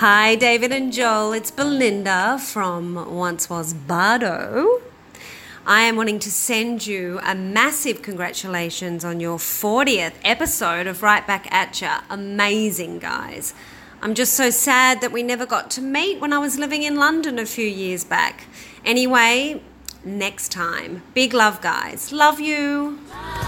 Hi, David and Joel. It's Belinda from Once Was Bardo. I am wanting to send you a massive congratulations on your 40th episode of Right Back At Ya. Amazing, guys. I'm just so sad that we never got to meet when I was living in London a few years back. Anyway, next time. Big love, guys. Love you.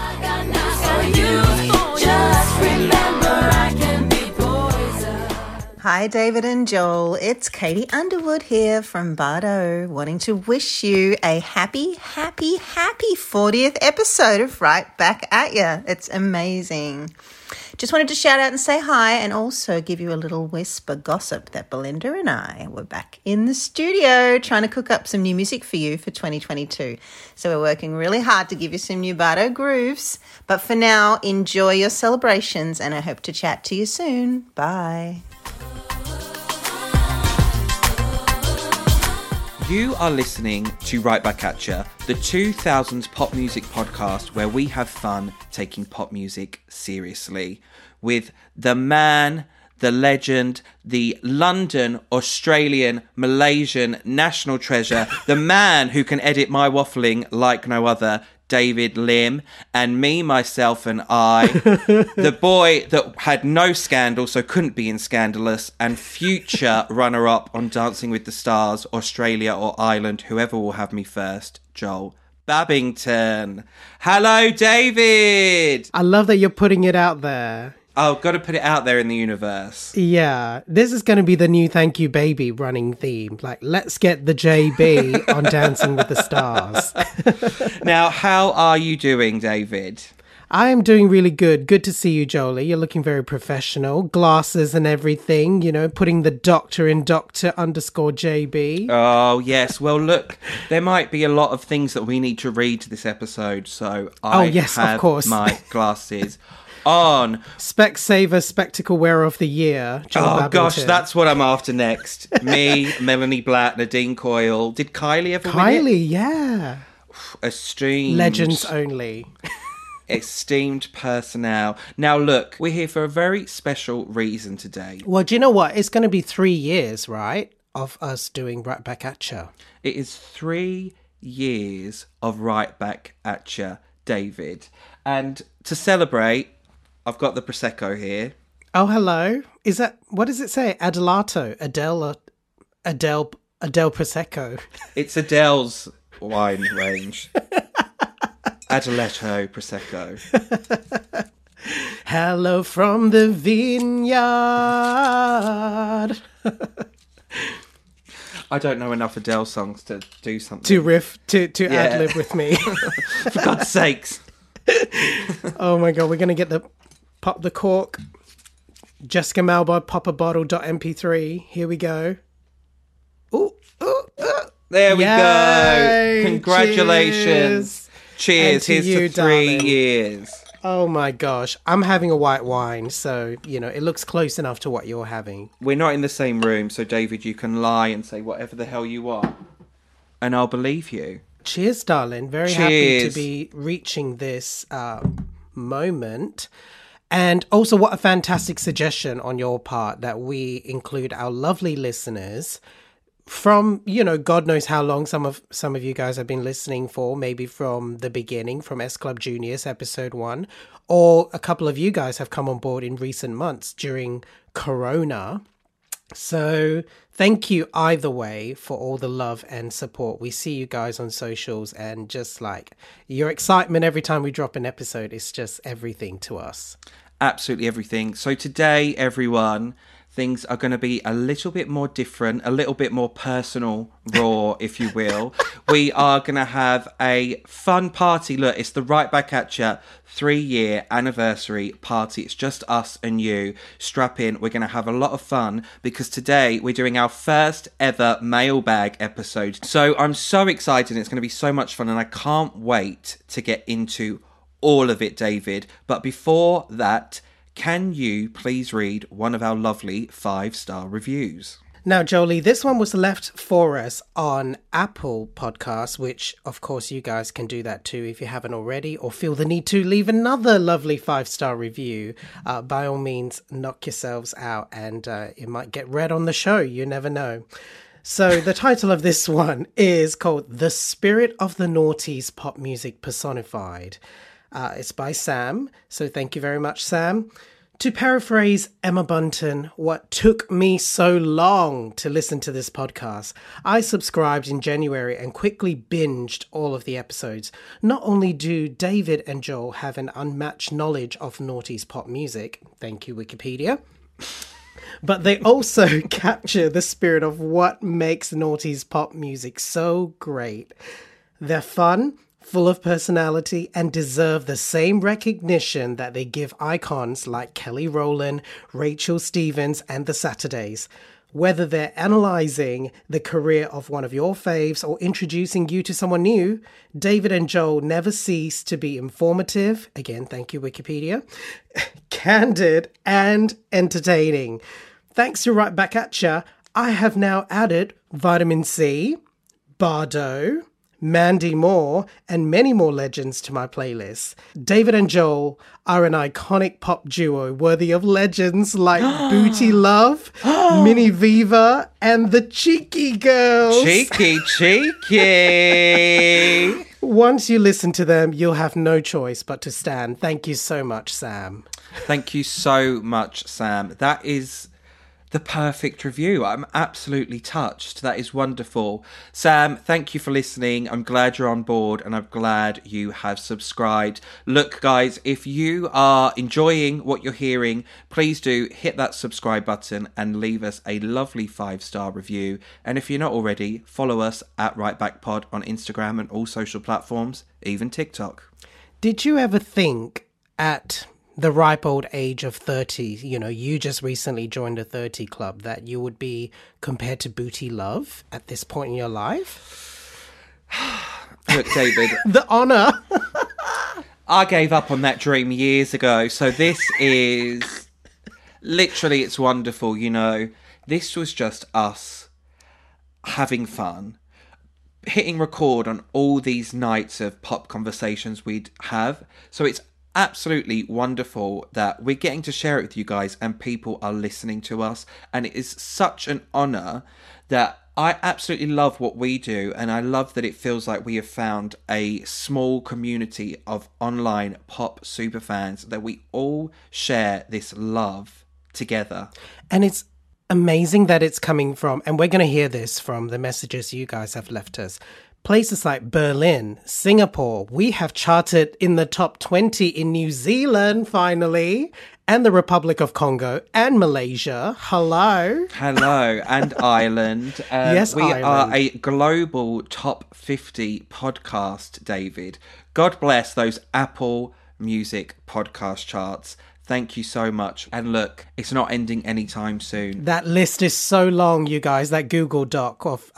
Just remember I can be poison. Hi, David and Joel. It's Katie Underwood here from Bardo, wanting to wish you a happy 40th episode of Right Back At Ya. It's amazing. Just wanted to shout out and say hi and also give you a little whisper gossip that Belinda and I were back in the studio trying to cook up some new music for you for 2022. So we're working really hard to give you some new Bardo grooves. But for now, enjoy your celebrations and I hope to chat to you soon. Bye. You are listening to Right Back At Ya, the 2000s pop music podcast where we have fun taking pop music seriously. With the man, the legend, the London, Australian, Malaysian national treasure, the man who can edit my waffling like no other, David Lim, and me, myself, and I, the boy that had no scandal, so couldn't be in Scandalous, and future runner-up on Dancing with the Stars, Australia or Ireland, whoever will have me first, Joel Babington. Hello, David! I love that you're putting it out there. Oh, got to put it out there in the universe. Yeah, this is going to be the new Thank You Baby running theme. Like, let's get the JB on Dancing with the Stars. Now, how are you doing, David? I am doing really good. Good to see you, Jolie. You're looking very professional. Glasses and everything, you know, putting the doctor in Dr_JB. Oh, yes. Well, look, there might be a lot of things that we need to read to this episode, so I yes, have of course. my glasses on. Specsaver Spectacle Wearer of the Year, Joel Babington. Gosh, that's what I'm after next. Me, Melanie Blatt, Nadine Coyle. Did Kylie ever win it? Kylie, yeah. Esteemed. Legends only. Esteemed personnel. Now, look, we're here for a very special reason today. Well, do you know what? It's going to be 3 years, right, of us doing Right Back At Ya. It is 3 years of Right Back At Ya, David. And to celebrate, I've got the Prosecco here. Oh, hello. Is that, what does it say? Adelato, Adele Prosecco. It's Adele's wine range. Adeletto Prosecco. Hello from the vineyard. I don't know enough Adele songs to do something. To riff, to ad-lib with me. For God's sakes. Oh my God, we're going to get pop the cork. Jessica Malba, pop a bottle.mp3. Here we go. Ooh. There we Yay! go. Congratulations. Cheers. to Here's you, to 3 darling. years. Oh my gosh. I'm having a white wine, so, you know, it looks close enough to what you're having. We're not in the same room, so David, you can lie and say whatever the hell you want. And I'll believe you. Cheers, darling. Very happy to be reaching this moment. And also, what a fantastic suggestion on your part that we include our lovely listeners from, you know, God knows how long some of you guys have been listening for, maybe from the beginning, from S Club Juniors episode 1, or a couple of you guys have come on board in recent months during Corona. So thank you either way for all the love and support. We see you guys on socials and just like your excitement every time we drop an episode is just everything to us. Absolutely everything. So today, everyone, things are going to be a little bit more different, a little bit more personal, raw, if you will. We are going to have a fun party. Look, it's the Right Back At Ya 3-year anniversary party. It's just us and you. Strap in. We're going to have a lot of fun because today we're doing our first ever mailbag episode. So I'm so excited. It's going to be so much fun and I can't wait to get into all of it, David. But before that, can you please read one of our lovely 5-star reviews? Now, Jolie, this one was left for us on Apple Podcasts, which, of course, you guys can do that too if you haven't already, or feel the need to leave another lovely 5-star review. By all means, knock yourselves out, and it might get read on the show. You never know. So the title of this one is called The Spirit of the Noughties Pop Music Personified. It's by Sam. So thank you very much, Sam. To paraphrase Emma Bunton, what took me so long to listen to this podcast, I subscribed in January and quickly binged all of the episodes. Not only do David and Joel have an unmatched knowledge of noughties pop music, thank you Wikipedia, but they also capture the spirit of what makes noughties pop music so great. They're fun, full of personality, and deserve the same recognition that they give icons like Kelly Rowland, Rachel Stevens, and the Saturdays. Whether they're analysing the career of one of your faves or introducing you to someone new, David and Joel never cease to be informative, again, thank you Wikipedia, candid, and entertaining. Thanks to Right Back At Ya, I have now added Vitamin C, Bardo, Mandy Moore, and many more legends to my playlist. David and Joel are an iconic pop duo worthy of legends like Booty Love, Minnie Viva, and the Cheeky Girls. Cheeky. Once you listen to them, you'll have no choice but to stand. Thank you so much, Sam. Thank you so much, Sam. That is the perfect review. I'm absolutely touched. That is wonderful. Sam, thank you for listening. I'm glad you're on board and I'm glad you have subscribed. Look, guys, if you are enjoying what you're hearing, please do hit that subscribe button and leave us a lovely 5-star review. And if you're not already, follow us at Right Back Pod on Instagram and all social platforms, even TikTok. Did you ever think at the ripe old age of 30, you just recently joined a 30 club, that you would be compared to Booty Love at this point in your life? Look, David. The honour. I gave up on that dream years ago. So this is literally, it's wonderful. This was just us having fun, hitting record on all these nights of pop conversations we'd have. So it's absolutely wonderful that we're getting to share it with you guys and people are listening to us, and it is such an honor that I absolutely love what we do, and I love that it feels like we have found a small community of online pop superfans that we all share this love together. And it's amazing that it's coming from, and we're going to hear this from the messages you guys have left us, places like Berlin, Singapore. We have charted in the top 20 in New Zealand, finally, and the Republic of Congo and Malaysia. Hello, and Ireland. Yes, we Ireland. are a global top 50 podcast, David. God bless those Apple Music podcast charts. Thank you so much. And look, it's not ending anytime soon. That list is so long, you guys, that Google Doc of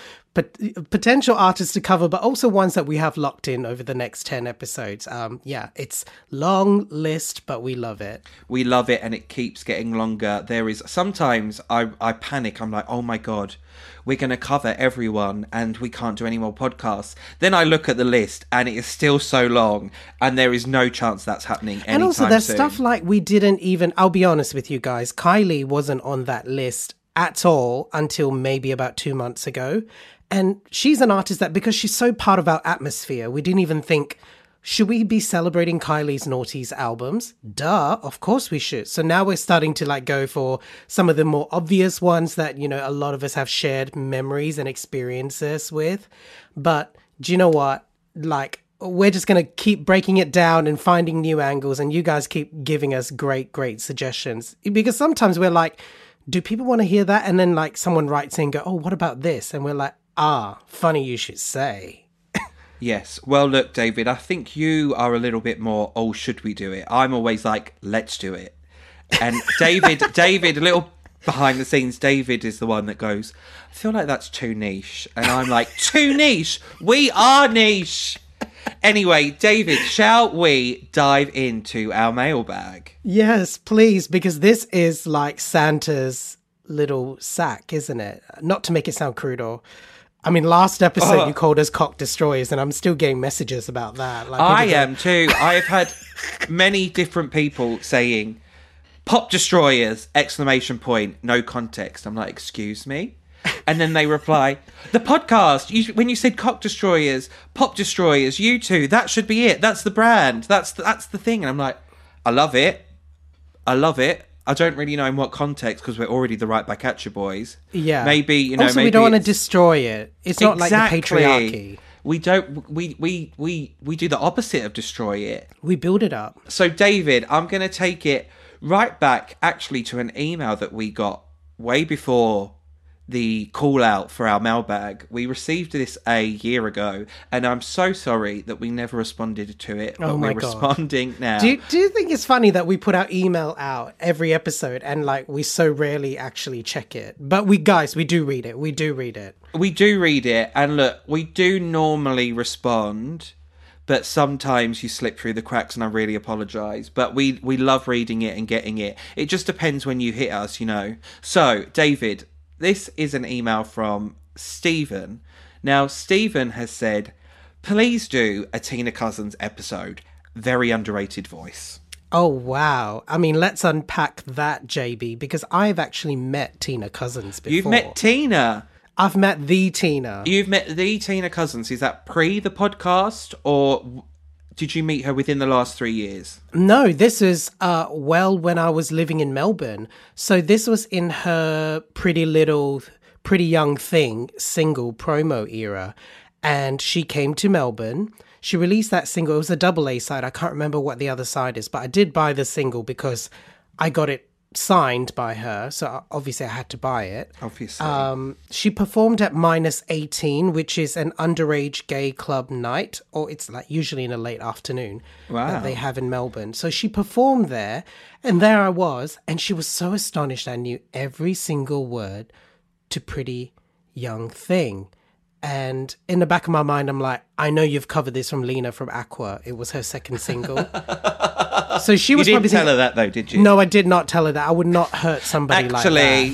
potential artists to cover, but also ones that we have locked in over the next 10 episodes. It's long list, but we love it. We love it, and it keeps getting longer. There is sometimes I panic. I'm like, oh my God, we're going to cover everyone and we can't do any more podcasts. Then I look at the list and it is still so long, and there is no chance that's happening anytime soon. And also there's stuff like we didn't even, I'll be honest with you guys, Kylie wasn't on that list at all until maybe about 2 months ago. And she's an artist that, because she's so part of our atmosphere, we didn't even think, should we be celebrating Kylie's Noughties albums? Duh, of course we should. So now we're starting to go for some of the more obvious ones that, a lot of us have shared memories and experiences with. But do you know what? We're just going to keep breaking it down and finding new angles, and you guys keep giving us great, great suggestions. Because sometimes we're like, do people want to hear that? And then someone writes in, go, oh, what about this? And we're like, funny you should say. Yes. Well, look, David, I think you are a little bit more, oh, should we do it? I'm always like, let's do it. And David, a little behind the scenes, David is the one that goes, I feel like that's too niche. And I'm like, too niche? We are niche. Anyway, David, shall we dive into our mailbag? Yes, please, because this is like Santa's little sack, isn't it? Not to make it sound crude or... I mean, last episode you called us cock destroyers, and I'm still getting messages about that. Like, I am too. I have had many different people saying, pop destroyers, ! No context. I'm like, excuse me? And then they reply, the podcast, when you said cock destroyers, pop destroyers, you two, that should be it. That's the brand. That's the thing. And I'm like, I love it. I don't really know in what context because we're already the Right Back At You boys. Yeah. Maybe, Also, maybe we don't want to destroy it. It's not like the Exactly. patriarchy. We don't. We do the opposite of destroy it. We build it up. So, David, I'm going to take it right back actually to an email that we got way before the call out for our mailbag. We received this a year ago, and I'm so sorry that we never responded to it, but we're responding now. Do you think it's funny that we put our email out every episode and like we so rarely actually check it? But we do read it. We do read it. We do read it, and look, we do normally respond, but sometimes you slip through the cracks, and I really apologise. But we love reading it and getting it. It just depends when you hit us, So, David, this is an email from Stephen. Now, Stephen has said, please do a Tina Cousins episode. Very underrated voice. Oh, wow. I mean, let's unpack that, JB, because I've actually met Tina Cousins before. You've met Tina? I've met the Tina. You've met the Tina Cousins. Is that pre the podcast, or did you meet her within the last 3 years? No, this was, when I was living in Melbourne. So this was in her Pretty Young Thing single promo era. And she came to Melbourne. She released that single. It was a double A side. I can't remember what the other side is, but I did buy the single because I got it signed by her. So obviously I had to buy it. Obviously. She performed at Minus 18, which is an underage gay club night, or it's like usually in a late afternoon that they have in Melbourne. So she performed there, and there I was, and she was so astonished I knew every single word to Pretty Young Thing. And in the back of my mind, I'm like, I know you've covered this from Lena from Aqua. It was her second single. So she was. You didn't tell her that though, did you? No, I did not tell her that. I would not hurt somebody like that. Actually,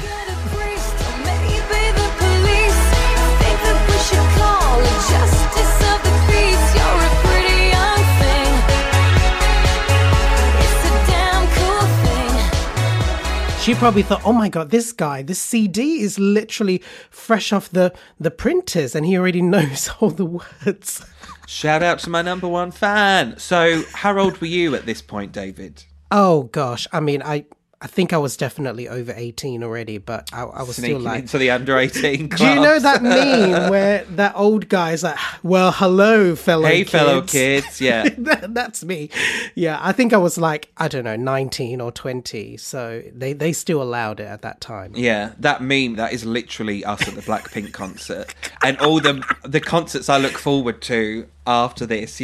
she probably thought, oh my God, this CD is literally fresh off the printers and he already knows all the words. shout out to my number one fan. So, how old were you at this point, David? Oh gosh, I mean, I think I was definitely over 18 already, but I was Sneaking still like... into the under 18 class. Do you know that meme where that old guy's like, well, hello, fellow kids. Hey, fellow kids, yeah. That's me. Yeah, I think I was like, I don't know, 19 or 20, so they still allowed it at that time. Yeah, that meme, that is literally us at the Blackpink concert. And all the concerts I look forward to after this,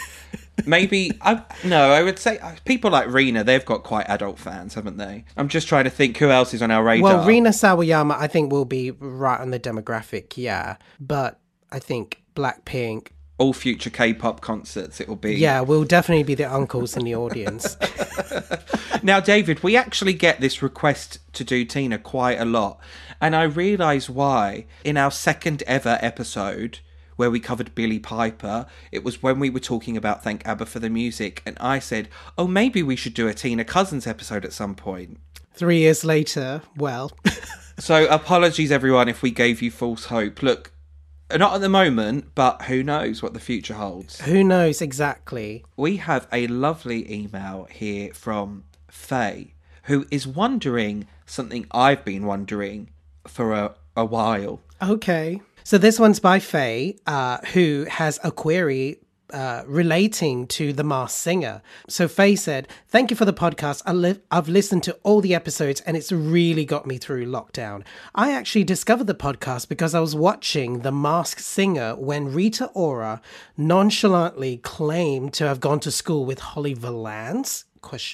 Maybe, I would say people like Rina, they've got quite adult fans, haven't they? I'm just trying to think who else is on our radar. Well, Rina Sawayama, I think, will be right on the demographic, yeah. But I think Blackpink... all future K-pop concerts, it'll be... Yeah, we'll definitely be the uncles in the audience. Now, David, we actually get this request to do Tina quite a lot. And I realise why. In our second ever episode... where we covered Billie Piper, it was when we were talking about Thank ABBA for the Music, and I said, oh, maybe we should do a Tina Cousins episode at some point. 3 years later, well... So, apologies, everyone, if we gave you false hope. Look, not at the moment, but who knows what the future holds. Who knows, exactly. We have a lovely email here from Faye, who is wondering something I've been wondering for a while. Okay. So this one's by Faye, who has a query relating to The Masked Singer. So Faye said, thank you for the podcast. I've listened to all the episodes and it's really got me through lockdown. I actually discovered the podcast because I was watching The Masked Singer when Rita Ora nonchalantly claimed to have gone to school with Holly Valance, ?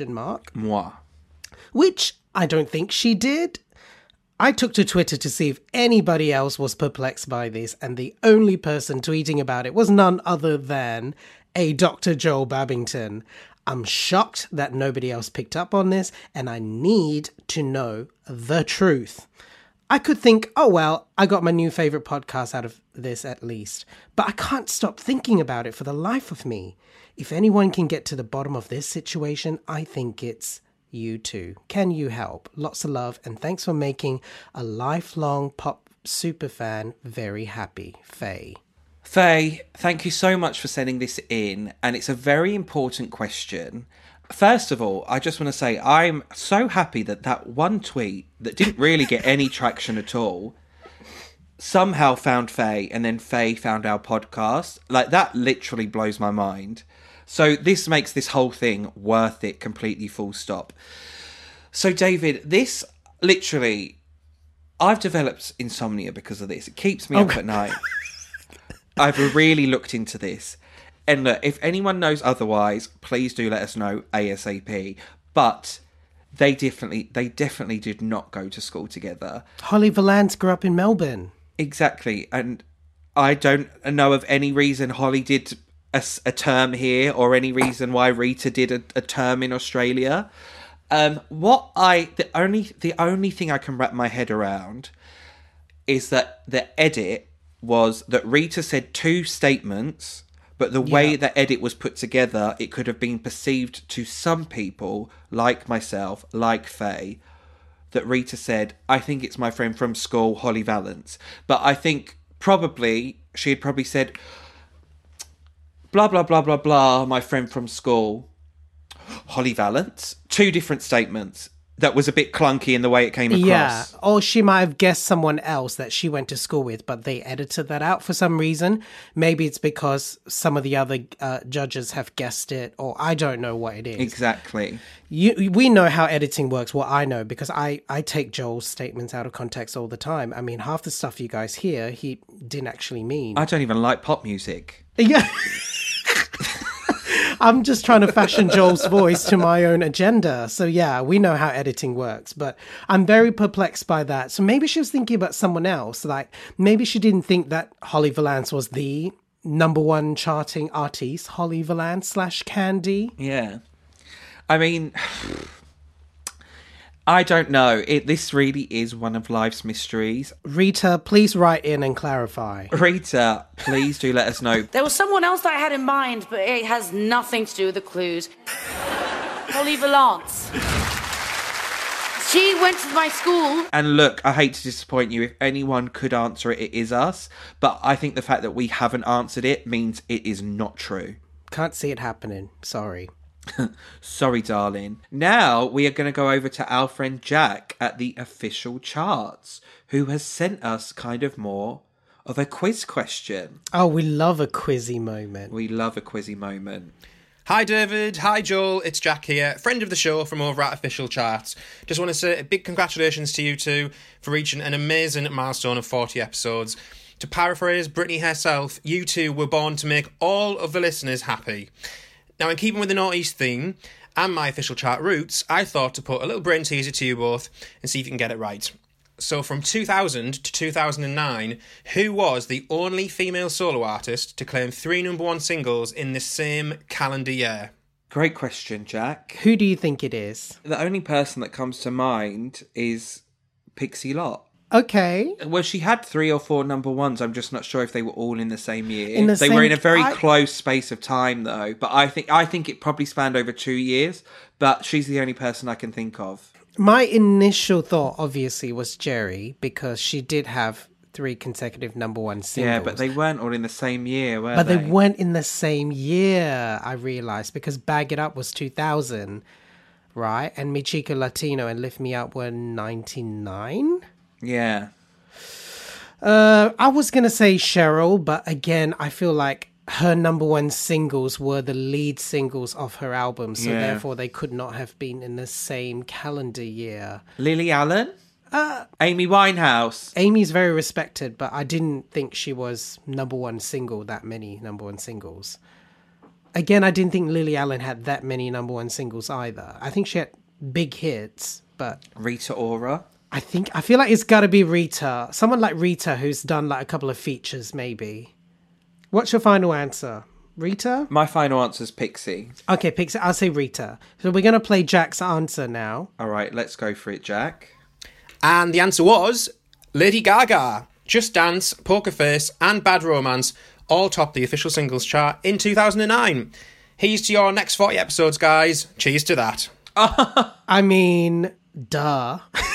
Moi. Which I don't think she did. I took to Twitter to see if anybody else was perplexed by this, and the only person tweeting about it was none other than a Dr. Joel Babington. I'm shocked that nobody else picked up on this, and I need to know the truth. I could think, oh, well, I got my new favorite podcast out of this at least. But I can't stop thinking about it for the life of me. If anyone can get to the bottom of this situation, I think it's you two. Can you help? Lots of love, and thanks for making a lifelong pop superfan very happy. Faye. Faye, thank you so much for sending this in, and it's a very important question. First of all, I just want to say I'm so happy that one tweet that didn't really get any traction at all somehow found Faye, and then Faye found our podcast. Like, that literally blows my mind. So this makes this whole thing worth it completely, full stop. So David, this literally, I've developed insomnia because of this. It keeps me up at night. I've really looked into this. And look, if anyone knows otherwise, please do let us know ASAP. But they definitely did not go to school together. Holly Valance grew up in Melbourne. Exactly. And I don't know of any reason Holly did a term here or any reason why Rita did a term in Australia. The only thing I can wrap my head around is that the edit was that Rita said two statements, but the way the edit was put together, it could have been perceived to some people, like myself, like Faye, that Rita said, I think it's my friend from school, Holly Valance. But I think she had probably said, blah, blah, blah, blah, blah, my friend from school, Holly Valance. Two different statements. That was a bit clunky in the way it came across. Yeah, or she might have guessed someone else that she went to school with, but they edited that out for some reason. Maybe it's because some of the other judges have guessed it, or I don't know what it is. Exactly. We know how editing works. Well, I know, because I take Joel's statements out of context all the time. I mean, half the stuff you guys hear, he didn't actually mean. I don't even like pop music. Yeah. I'm just trying to fashion Joel's voice to my own agenda. So yeah, we know how editing works, but I'm very perplexed by that. So maybe she was thinking about someone else. Like, maybe she didn't think that Holly Valance was the #1 charting artiste, Holly Valance / Candy. Yeah. I mean, I don't know. This really is one of life's mysteries. Rita, please write in and clarify. Rita, please do let us know. There was someone else that I had in mind, but it has nothing to do with the clues. Holly Valance. She went to my school. And look, I hate to disappoint you. If anyone could answer it, it is us. But I think the fact that we haven't answered it means it is not true. Can't see it happening. Sorry. Sorry, darling. Now we are going to go over to our friend Jack at the official charts, who has sent us kind of more of a quiz question. Oh, we love a quizzy moment. We love a quizzy moment. Hi David, hi Joel, it's Jack here, friend of the show from over at Official Charts. Just want to say a big congratulations to you two for reaching an amazing milestone of 40 episodes. To paraphrase Brittany herself, you two were born to make all of the listeners happy. Now, in keeping with the Northeast theme and my official chart roots, I thought to put a little brain teaser to you both and see if you can get it right. So from 2000 to 2009, who was the only female solo artist to claim 3 #1 singles in the same calendar year? Great question, Jack. Who do you think it is? The only person that comes to mind is Pixie Lott. Okay. Well, she had 3 or 4 #1s. I'm just not sure if they were all in the same year. They were in a very close space of time, though. But I think it probably spanned over 2 years. But she's the only person I can think of. My initial thought, obviously, was Jerry, because she did have 3 consecutive #1 singles. Yeah, but they weren't all in the same year, were they? But they weren't in the same year, I realised, because Bag It Up was 2000, right? And Mi Chica Latino and Lift Me Up were 99? Yeah. I was going to say Cheryl, but again, I feel like her #1 singles were the lead singles of her album, so therefore they could not have been in the same calendar year. Lily Allen? Amy Winehouse? Amy's very respected, but I didn't think she was #1 single, that many #1 singles. Again, I didn't think Lily Allen had that many #1 singles either. I think she had big hits, but... Rita Ora? I feel like it's got to be Rita. Someone like Rita who's done like a couple of features, maybe. What's your final answer? Rita? My final answer is Pixie. Okay, Pixie. I'll say Rita. So we're going to play Jack's answer now. All right, let's go for it, Jack. And the answer was Lady Gaga. Just Dance, Poker Face, and Bad Romance all topped the official singles chart in 2009. Here's to your next 40 episodes, guys. Cheers to that. I mean, duh.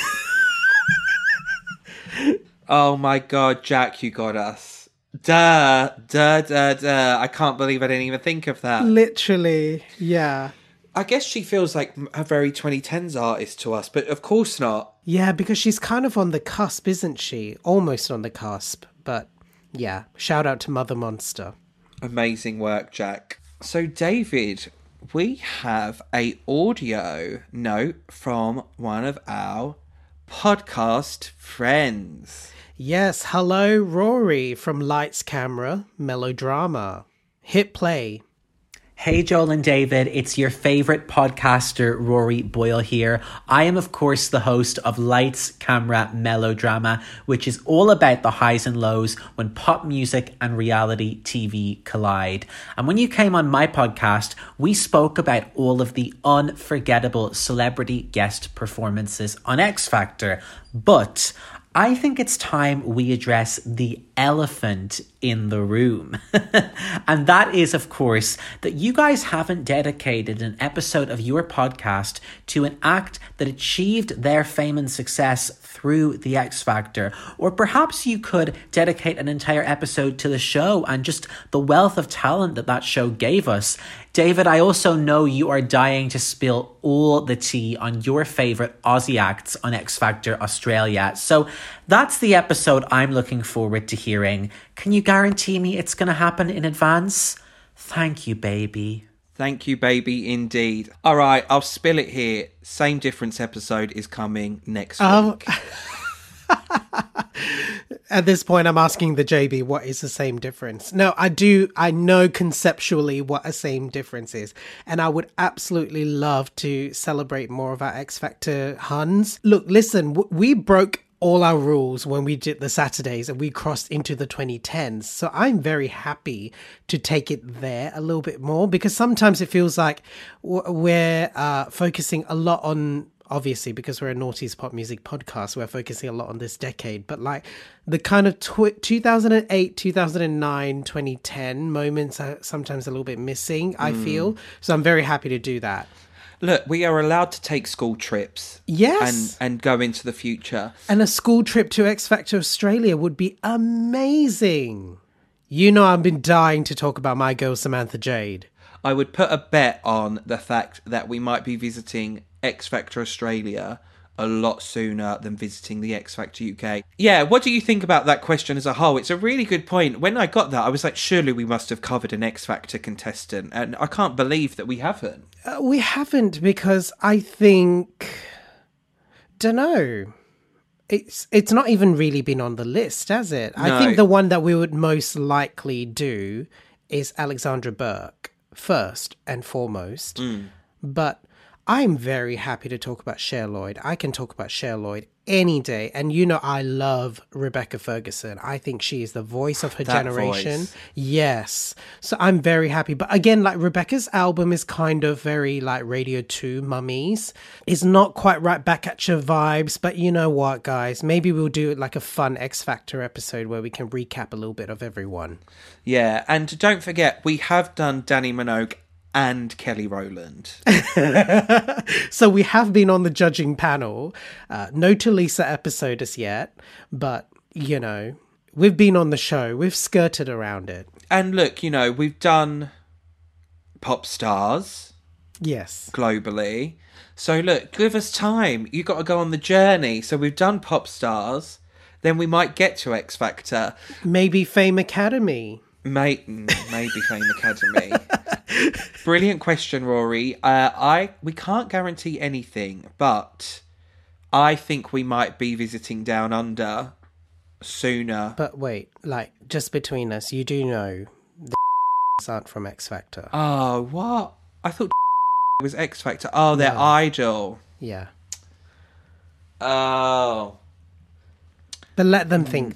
Oh my God, Jack, you got us. Duh. I can't believe I didn't even think of that. Literally, yeah. I guess she feels like a very 2010s artist to us, but of course not. Yeah, because she's kind of on the cusp, isn't she? Almost on the cusp. But yeah, shout out to Mother Monster. Amazing work, Jack. So, David, we have a audio note from one of our podcast friends. Yes, hello, Rory from Lights, Camera, Melodrama. Hit play. Hey Joel and David, it's your favourite podcaster Rory Boyle here. I am of course the host of Lights, Camera, Melodrama, which is all about the highs and lows when pop music and reality TV collide. And when you came on my podcast, we spoke about all of the unforgettable celebrity guest performances on X Factor. But I think it's time we address the elephant in the room. And that is, of course, that you guys haven't dedicated an episode of your podcast to an act that achieved their fame and success through the X Factor. Or perhaps you could dedicate an entire episode to the show and just the wealth of talent that that show gave us. David, I also know you are dying to spill all the tea on your favourite Aussie acts on X Factor Australia. So that's the episode I'm looking forward to hearing. Can you guarantee me it's going to happen in advance? Thank you, baby. Thank you, baby, indeed. All right, I'll spill it here. Same Difference episode is coming next week. At this point, I'm asking the JB, what is the same difference? No, I know conceptually what a same difference is. And I would absolutely love to celebrate more of our X Factor Huns. Look, listen, we broke all our rules when we did the Saturdays and we crossed into the 2010s. So I'm very happy to take it there a little bit more, because sometimes it feels like we're focusing a lot on, obviously, because we're a Naughty's pop music podcast, we're focusing a lot on this decade, but like the kind of 2008, 2009, 2010 moments are sometimes a little bit missing, I feel. So I'm very happy to do that. Look, we are allowed to take school trips. Yes. And go into the future. And a school trip to X Factor Australia would be amazing. You know, I've been dying to talk about my girl, Samantha Jade. I would put a bet on the fact that we might be visiting X Factor Australia a lot sooner than visiting the X Factor UK. Yeah, what do you think about that question as a whole? It's a really good point. When I got that, I was like, surely we must have covered an X Factor contestant. And I can't believe that we haven't. We haven't, because I think, dunno, it's not even really been on the list, has it? No. I think the one that we would most likely do is Alexandra Burke, first and foremost. But I'm very happy to talk about Cher Lloyd. I can talk about Cher Lloyd any day. And you know, I love Rebecca Ferguson. I think she is the voice of her generation. Voice. Yes. So I'm very happy. But again, like Rebecca's album is kind of very like Radio 2 Mummies. It's not quite right back at your vibes. But you know what, guys? Maybe we'll do like a fun X Factor episode where we can recap a little bit of everyone. Yeah. And don't forget, we have done Danny Minogue and Kelly Rowland. So we have been on the judging panel. No Tulisa episode as yet, but, you know, we've been on the show. We've skirted around it. And look, you know, we've done pop stars. Yes. Globally. So look, give us time. You've got to go on the journey. So we've done pop stars. Then we might get to X Factor. Maybe Fame Academy. Maybe Fame Academy. Brilliant question, Rory. We can't guarantee anything, but I think we might be visiting Down Under sooner. But wait, like, just between us, you do know the aren't from X Factor. Oh, what? I thought it was X Factor. Oh, they're Idol. Yeah. Oh. But let them think that.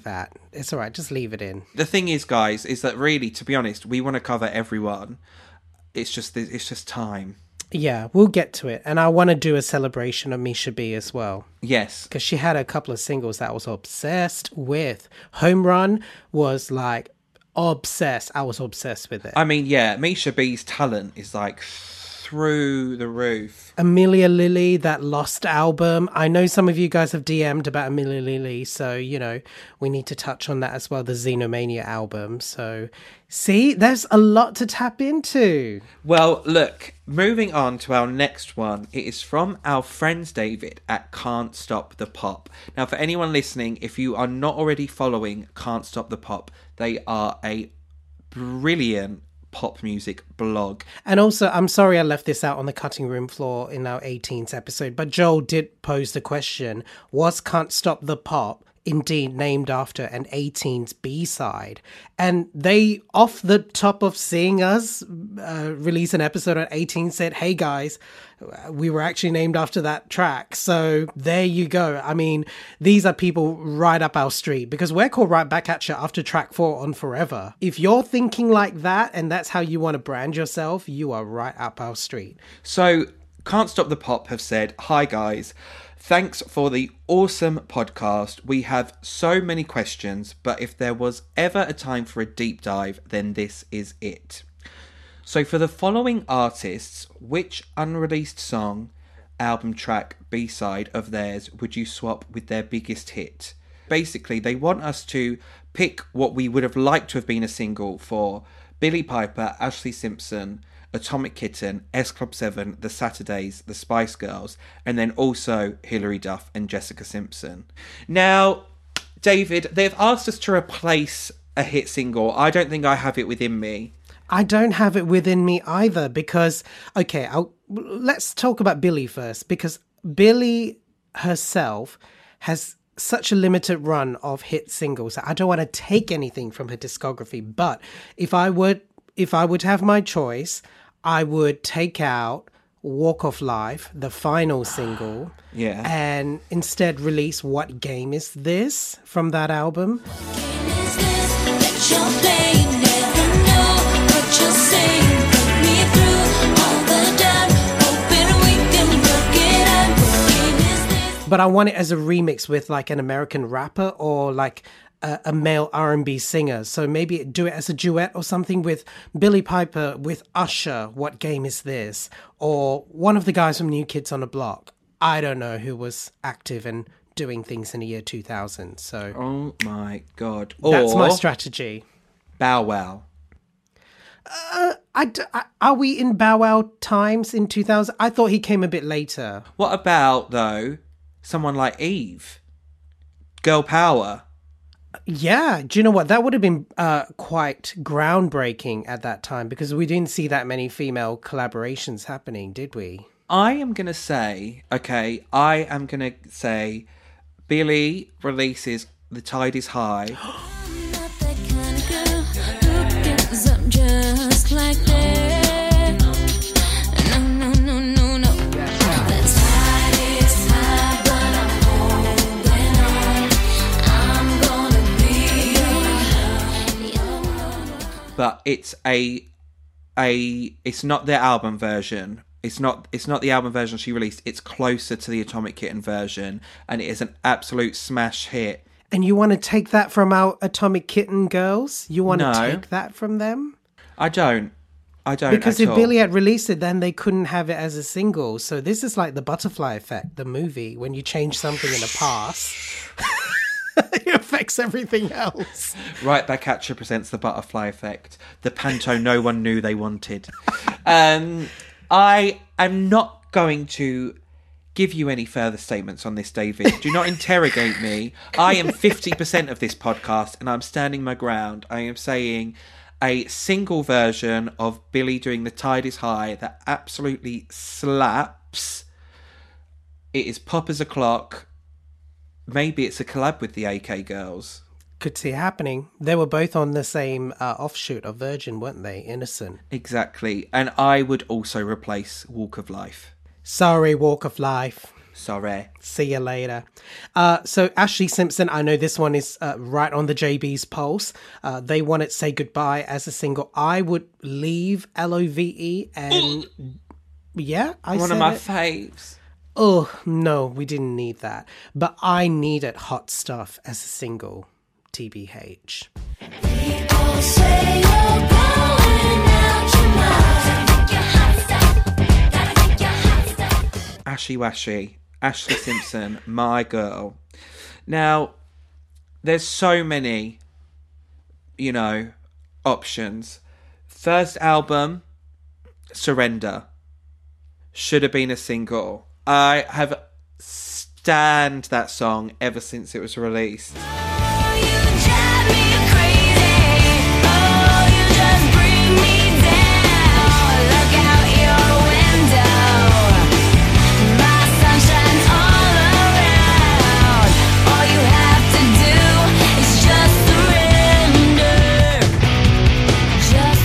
It's all right. Just leave it in. The thing is, guys, is that really, to be honest, we want to cover everyone. It's just time. Yeah, we'll get to it. And I want to do a celebration of Misha B as well. Yes. Because she had a couple of singles that I was obsessed with. Home Run was like obsessed. I was obsessed with it. I mean, yeah, Misha B's talent is like through the roof. Amelia Lily, that Lost album. I know some of you guys have DM'd about Amelia Lily, so, you know, we need to touch on that as well, the Xenomania album. So, see, there's a lot to tap into. Well, look, moving on to our next one. It is from our friends David at Can't Stop the Pop. Now, for anyone listening, if you are not already following Can't Stop the Pop, they are a brilliant pop music blog. And also, I'm sorry I left this out on the cutting room floor in our 18th episode, but Joel did pose the question, was Can't Stop the Pop indeed named after an 18's B-side? And they, off the top of seeing us release an episode on 18, said, hey guys, we were actually named after that track. So there you go. I mean, these are people right up our street, because we're called Right Back At You after track 4 on Forever. If you're thinking like that and that's how you want to brand yourself, you are right up our street. So Can't Stop the Pop have said, hi guys, thanks for the awesome podcast. We have so many questions, but if there was ever a time for a deep dive, then this is it. So for the following artists, which unreleased song, album track, B-side of theirs would you swap with their biggest hit? Basically, they want us to pick what we would have liked to have been a single for Billie Piper, Ashlee Simpson, Atomic Kitten, S Club 7, The Saturdays, The Spice Girls, and then also Hilary Duff and Jessica Simpson. Now, David, they've asked us to replace a hit single. I don't think I have it within me. I don't have it within me either because, okay, let's talk about Billie first, because Billie herself has such a limited run of hit singles. I don't want to take anything from her discography, but if I would have my choice, I would take out Walk of Life, the final single, yeah, and instead release What Game Is This from that album. But I want it as a remix with like an American rapper or like a male R&B singer. So maybe do it as a duet or something with Billie Piper with Usher, What Game Is This? Or one of the guys from New Kids on the Block. I don't know who was active and doing things in the year 2000. So oh my God. That's my strategy. Bow Wow. Are we in Bow Wow times in 2000? I thought he came a bit later. What about, though, someone like Eve? Girl Power. Yeah, do you know what? That would have been quite groundbreaking at that time because we didn't see that many female collaborations happening, did we? I am going to say Billie releases The Tide Is High. I'm not that kind of girl who gives up just like that. No. The tide is high, but I'm holding on. I'm gonna be. But it's it's not their album version. It's not the album version she released. It's closer to the Atomic Kitten version, and it is an absolute smash hit. And you want to take that from our Atomic Kitten girls? You want to take that from them? I don't. Because if Billie had released it, then they couldn't have it as a single. So this is like the Butterfly Effect, the movie, when you change something in the past. It affects everything else. Right Back At You presents the Butterfly Effect, the panto no one knew they wanted. I am not going to give you any further statements on this, David. Do not interrogate me. I am 50% of this podcast and I'm standing my ground. I am saying a single version of Billie doing The Tide Is High that absolutely slaps. It is pop as a clock. Maybe it's a collab with the AK Girls. Could see it happening. They were both on the same offshoot of Virgin, weren't they? Innocent. Exactly. And I would also replace Walk of Life. Sorry, Walk of Life. Sorry. See you later. So Ashley Simpson, I know this one is right on the JB's pulse. They want it Say Goodbye as a single. I would leave LOVE and yeah, One of my faves. Oh, no, we didn't need that. But I needed Hot Stuff as a single. TBH. People say you're going out your mind. Gotta take your hot stuff. Ashy Washy. Ashley Simpson, my girl. Now, there's so many, options. First album, Surrender. Should have been a single. I have stanned that song ever since it was released. Oh, you drive me crazy. Oh, you just bring me down. Look out your window. My sunshine's all around. All you have to do is just surrender. Just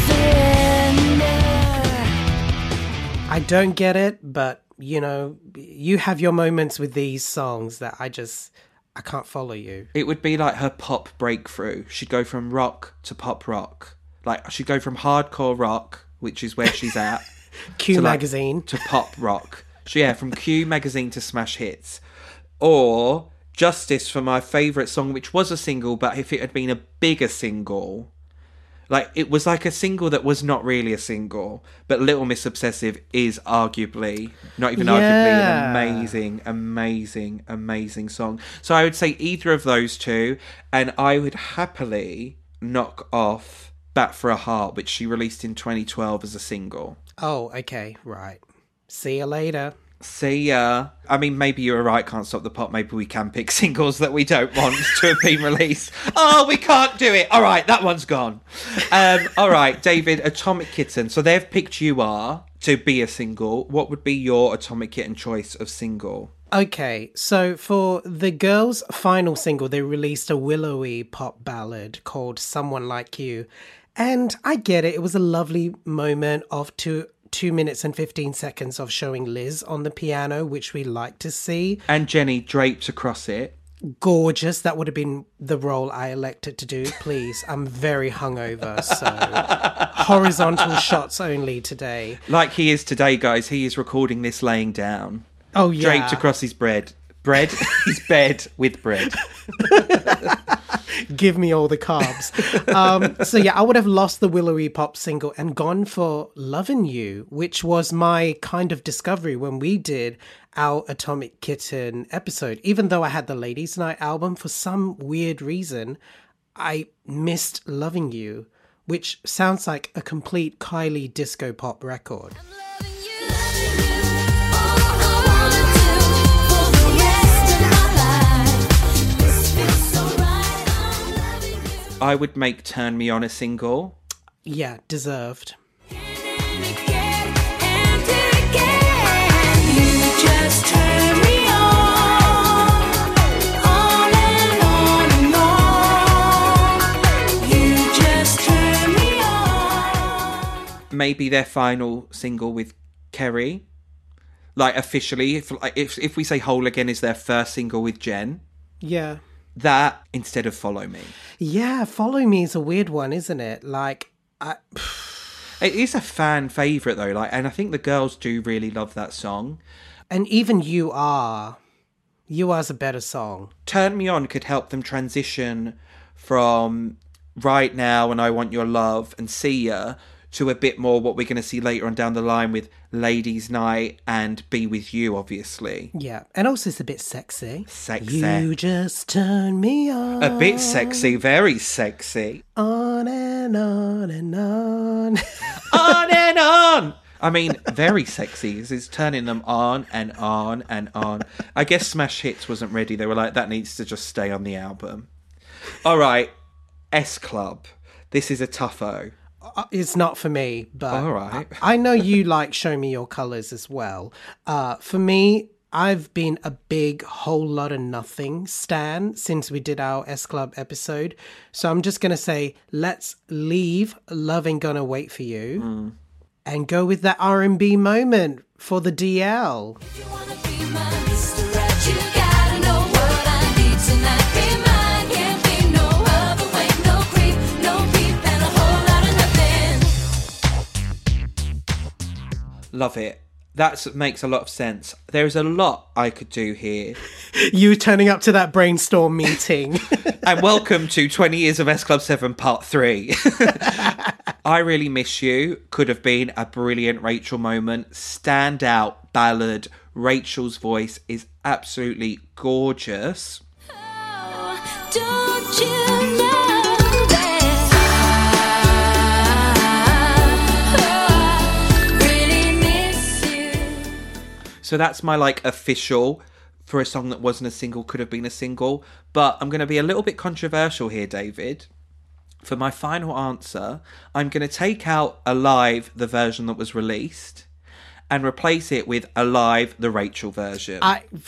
surrender. I don't get it, but, you have your moments with these songs that I can't follow you. It would be like her pop breakthrough. She'd go from rock to pop rock. Like, she'd go from hardcore rock, which is where she's at. Q to, Magazine. to pop rock. So yeah, from Q Magazine to smash hits. Or Justice for my favourite song, which was a single, but if it had been a bigger single... Like, it was like a single that was not really a single, but Little Miss Obsessive is arguably, not even arguably, an amazing song. So I would say either of those two, and I would happily knock off Bat for a Heart, which she released in 2012 as a single. Oh, okay, right. See you later. See ya. I mean, maybe you were right, Can't Stop the Pop. Maybe we can pick singles that we don't want to have been released. Oh, we can't do it. All right, that one's gone. All right, David, Atomic Kitten. So they've picked You Are to be a single. What would be your Atomic Kitten choice of single? Okay, so for the girls' final single, they released a willowy pop ballad called Someone Like You. And I get it. It was a lovely moment of 2 minutes and 15 seconds of showing Liz on the piano, which we like to see. And Jenny draped across it. Gorgeous. That would have been the role I elected to do. Please, I'm very hungover, so horizontal shots only today. Like he is today, guys. He is recording this laying down. Oh, yeah. Draped across his bread. His bed with bread. Give me all the carbs. So yeah, I would have lost the willowy pop single and gone for Lovin' You, which was my kind of discovery when we did our Atomic Kitten episode. Even though I had the Ladies Night album, for some weird reason, I missed Loving You, which sounds like a complete Kylie disco pop record. I would make Turn Me On a single. Yeah, deserved. Maybe their final single with Kerry. Like, officially, if we say Whole Again is their first single with Jen. Yeah. That instead of Follow Me. Yeah, Follow Me is a weird one, isn't it? Like, it is a fan favourite though, and I think the girls do really love that song. And even You Are's a better song. Turn Me On could help them transition from Right Now and I Want Your Love and See Ya to a bit more what we're going to see later on down the line with Ladies Night and Be With You, obviously. Yeah, and also it's a bit sexy. Sexy. You just turn me on. A bit sexy, very sexy. On and on and on. On and on! I mean, very sexy. It's turning them on and on and on. I guess Smash Hits wasn't ready. They were like, that needs to just stay on the album. All right, S Club. This is a tougho. It's not for me, but all right. I know you like Show Me Your Colours as well. For me, I've been a big Whole Lotta Nothing stan since we did our S Club episode. So I'm just going to say, let's leave Love Ain't Gonna Wait For You and go with that R&B moment for the DL. If you wanna be my Mr. Love it. That makes a lot of sense. There is a lot I could do here. You turning up to that brainstorm meeting. And welcome to 20 Years of S Club 7 Part 3. I Really Miss You could have been a brilliant Rachel moment. Standout ballad. Rachel's voice is absolutely gorgeous. Oh, don't you know? So that's my official for a song that wasn't a single, could have been a single. But I'm going to be a little bit controversial here, David. For my final answer, I'm going to take out Alive, the version that was released, and replace it with Alive, the Rachel version.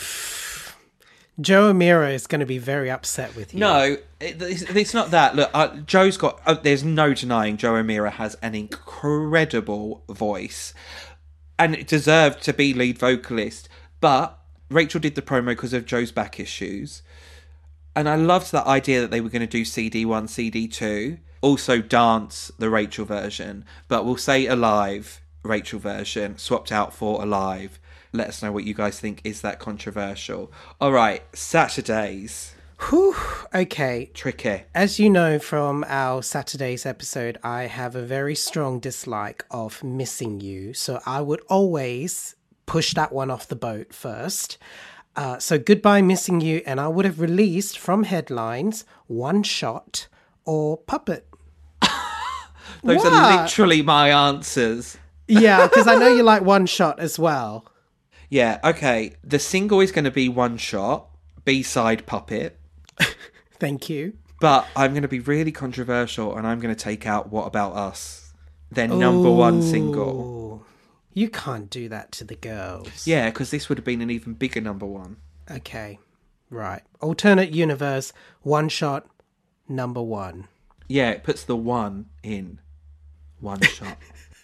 Joe Amira is going to be very upset with you. No, it's not that. Look, Joe's got... there's no denying Joe Amira has an incredible voice. And it deserved to be lead vocalist. But Rachel did the promo because of Joe's back issues. And I loved that idea that they were going to do CD1, CD2. Also dance the Rachel version. But we'll say Alive, Rachel version, swapped out for Alive. Let us know what you guys think. Is that controversial? All right, Saturdays. Whew, okay. Tricky. As you know from our Saturday's episode, I have a very strong dislike of Missing You. So I would always push that one off the boat first. So Goodbye Missing You, and I would have released from headlines One Shot or Puppet. Those are literally my answers. Yeah, because I know you like One Shot as well. Yeah, okay. The single is going to be One Shot, B-side Puppet. Thank you. But I'm going to be really controversial and I'm going to take out What About Us, their number one single. You can't do that to the girls. Yeah, because this would have been an even bigger number one. Okay, right. Alternate universe, One Shot, number one. Yeah, it puts the one in One Shot.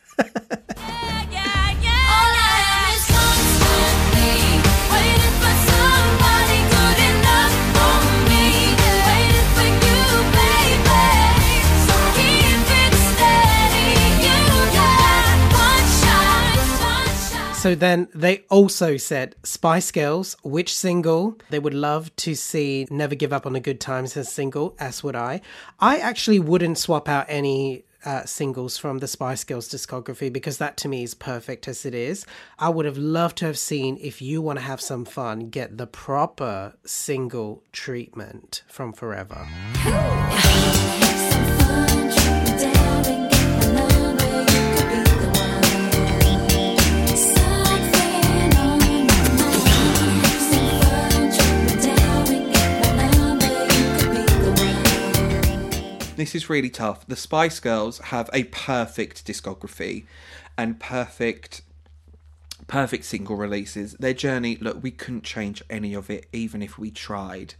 So then they also said Spice Girls, which single they would love to see Never Give Up on the Good Times as single, as would I. I actually wouldn't swap out any singles from the Spice Girls discography because that to me is perfect as it is. I would have loved to have seen If You Want to Have Some Fun get the proper single treatment from Forever. This is really tough. The Spice Girls have a perfect discography and perfect single releases. Their journey, look, we couldn't change any of it, even if we tried.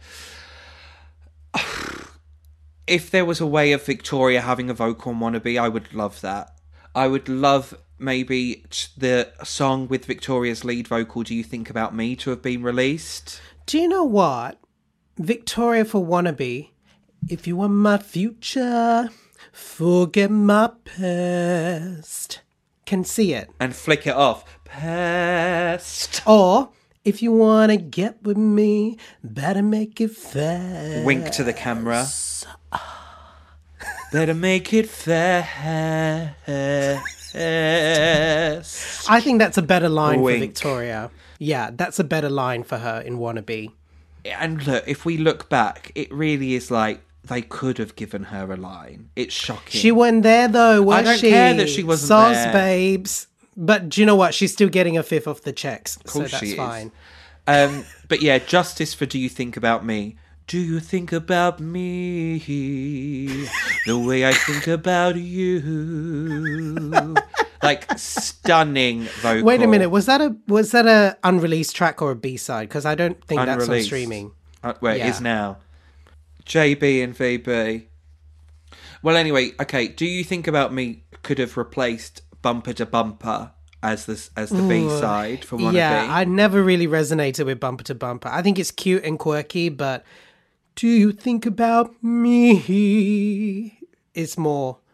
If there was a way of Victoria having a vocal on Wannabe, I would love that. I would love maybe the song with Victoria's lead vocal, Do You Think About Me, to have been released. Do you know what? Victoria for Wannabe... If you want my future, forget my past. Can see it. And flick it off. Past. Or, if you want to get with me, better make it fast. Wink to the camera. Better make it fast. I think that's a better line Wink. for Victoria. Yeah, that's a better line for her in Wannabe. And look, if we look back, it really is like they could have given her a line. It's shocking. She wasn't there though, was she? I don't care that she wasn't Soz there. babes. But do you know what? She's still getting a fifth off the checks. Of course so that's she is. fine. But yeah, justice for Do You Think About Me? Do you think about me the way I think about you? Like, stunning vocal. Wait a minute, was that a unreleased track or a B-side? Because I don't think that's on Unreleased. streaming. It is now. JB and VB. Well, anyway, okay. Do You Think About Me could have replaced Bumper to Bumper as the B-side for Wannabe? Yeah, I never really resonated with Bumper to Bumper. I think it's cute and quirky, but Do You Think About Me? It's more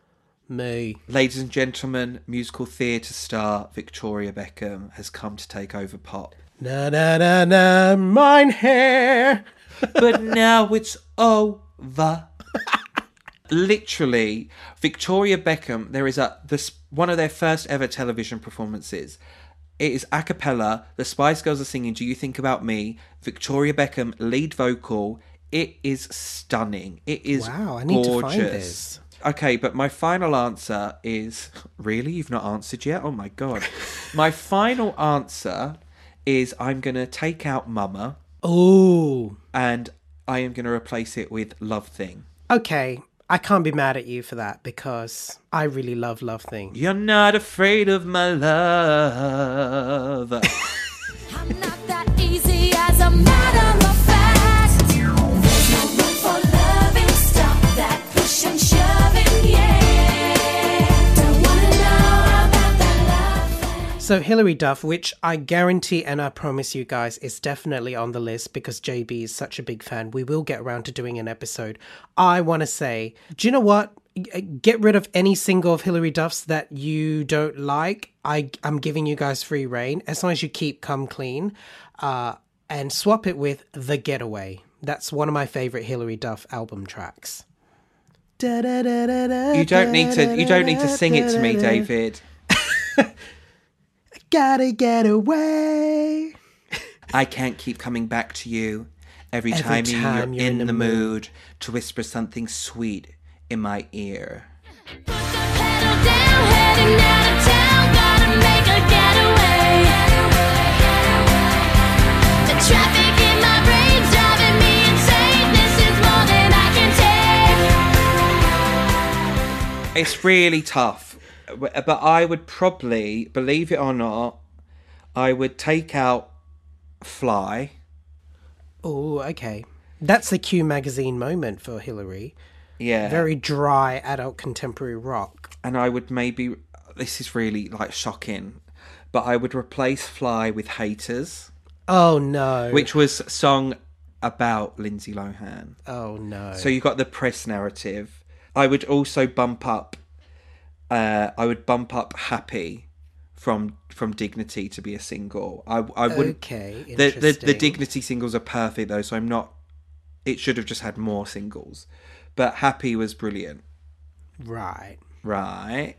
Me. Ladies and gentlemen, musical theatre star Victoria Beckham has come to take over pop. Na na na na, mine hair. But now it's over. Literally, Victoria Beckham, there is one of their first ever television performances. It is a cappella. The Spice Girls are singing Do You Think About Me? Victoria Beckham, lead vocal. It is stunning. It is wow, I need gorgeous. to find this. Okay, but my final answer is... Really? You've not answered yet? Oh my God. My final answer is I'm going to take out Mama. Ooh. And I am going to replace it with Love Thing. Okay, I can't be mad at you for that because I really love Love Thing. You're not afraid of my love. I'm not that easy as a matter of fact. There's no room for loving. Stop that push and shoving, yeah. Don't wanna know about that love. So Hilary Duff, which I guarantee and I promise you guys is definitely on the list because JB is such a big fan. We will get around to doing an episode. I want to say, do you know what? Get rid of any single of Hilary Duff's that you don't like. I'm giving you guys free reign as long as you keep Come Clean, and swap it with The Getaway. That's one of my favorite Hilary Duff album tracks. You don't need to sing it to me, David. Gotta get away. I can't keep coming back to you every time you're in the mood to whisper something sweet in my ear. Put the pedal down, heading out of town, gotta make a getaway. The traffic in my brain's driving me insane. This is more than I can take. It's really tough, but I would probably, believe it or not, I would take out Fly. Oh, okay. That's the Q Magazine moment for Hilary. Yeah. Very dry adult contemporary rock. And I would maybe, this is really like shocking, but I would replace Fly with Haters. Oh no. Which was a song about Lindsay Lohan. Oh no. So you got the press narrative. I would also bump up Happy from Dignity to be a single. I wouldn't. Okay, the Dignity singles are perfect though, so I'm not. It should have just had more singles, but Happy was brilliant. Right. Right.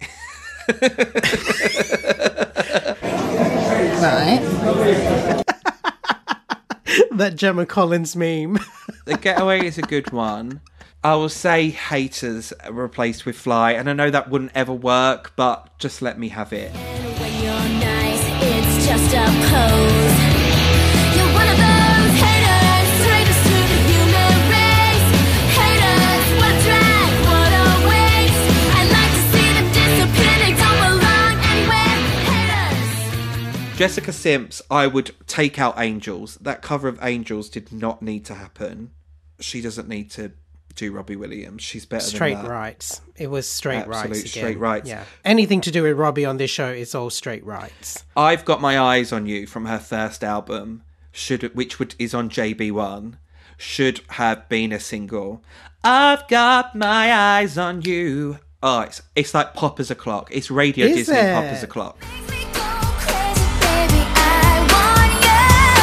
That Gemma Collins meme. The Getaway is a good one. I will say Haters replaced with Fly, and I know that wouldn't ever work, but just let me have it. When you're nice, it's just a pose. You're one of those haters, traitors to the human race. Haters, what's right, what a waste. I'd like to see them disappear, they don't belong anywhere. Haters. Jessica Simpson, I would take out Angels. That cover of Angels did not need to happen. She doesn't need to do Robbie Williams. She's better Straight than that. rights. It was straight rights again. Straight rights. Yeah. Anything to do with Robbie on this show is all straight rights. I've Got My Eyes on You from her first album, is on JB1, should have been a single. I've got my eyes on you. Oh, it's like Pop as a Clock. It's Radio Is Disney it? Pop as a Clock. Makes me go crazy, baby, I want you.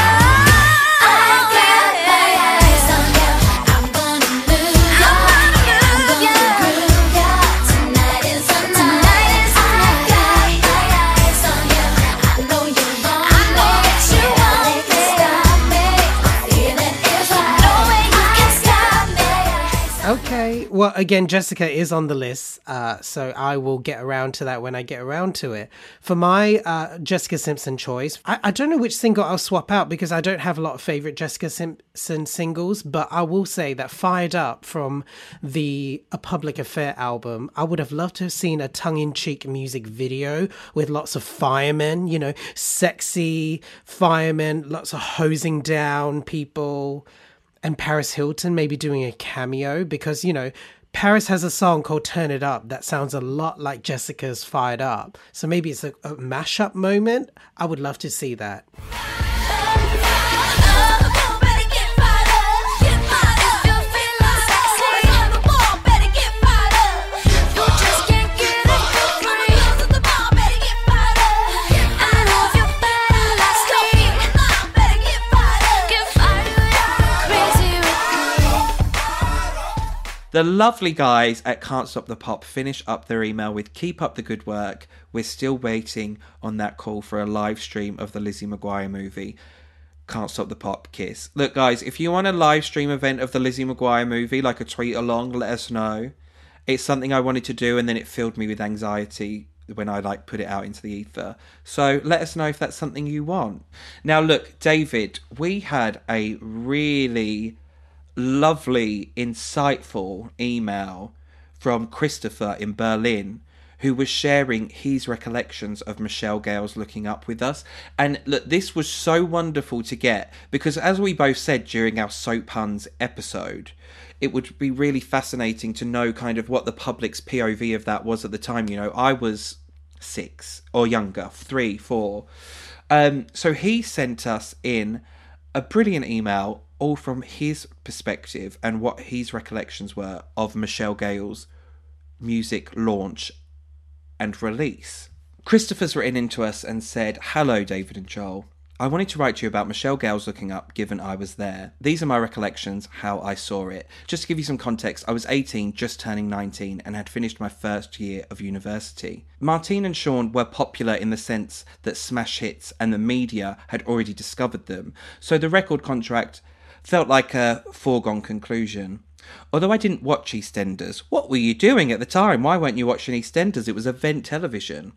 I got my eyes on you. I'm gonna move you. I'm gonna groove you. Tonight is the night. I got my eyes on you. I know you want me. Nothing can stop me. Feeling is right. No way you can stop me. Okay. Well, again, Jessica is on the list, so I will get around to that when I get around to it. For my Jessica Simpson choice, I don't know which single I'll swap out because I don't have a lot of favourite Jessica Simpson singles, but I will say that Fired Up from the A Public Affair album, I would have loved to have seen a tongue-in-cheek music video with lots of firemen, sexy firemen, lots of hosing down people, and Paris Hilton maybe doing a cameo because, Paris has a song called Turn It Up that sounds a lot like Jessica's Fired Up. So maybe it's a mashup moment. I would love to see that. The lovely guys at Can't Stop the Pop finish up their email with "Keep up the good work. We're still waiting on that call for a live stream of the Lizzie McGuire movie. Can't Stop the Pop, kiss." Look, guys, if you want a live stream event of the Lizzie McGuire movie, like a tweet along, let us know. It's something I wanted to do, and then it filled me with anxiety when I put it out into the ether. So let us know if that's something you want. Now, look, David, we had a really lovely, insightful email from Christopher in Berlin, who was sharing his recollections of Michelle Gale's Looking Up with us. And look, this was so wonderful to get, because as we both said during our Soap Puns episode, it would be really fascinating to know kind of what the public's POV of that was at the time. You know, I was 6 or younger, 3, 4. So he sent us in a brilliant email, all from his perspective and what his recollections were of Michelle Gale's music launch and release. Christopher's written into us and said, "Hello, David and Joel. I wanted to write to you about Michelle Gale's Looking Up, given I was there. These are my recollections, how I saw it. Just to give you some context, I was 18, just turning 19, and had finished my first year of university. Martine and Sean were popular in the sense that smash hits and the media had already discovered them, so the record contract felt like a foregone conclusion. Although I didn't watch EastEnders. What were you doing at the time? Why weren't you watching EastEnders? It was event television.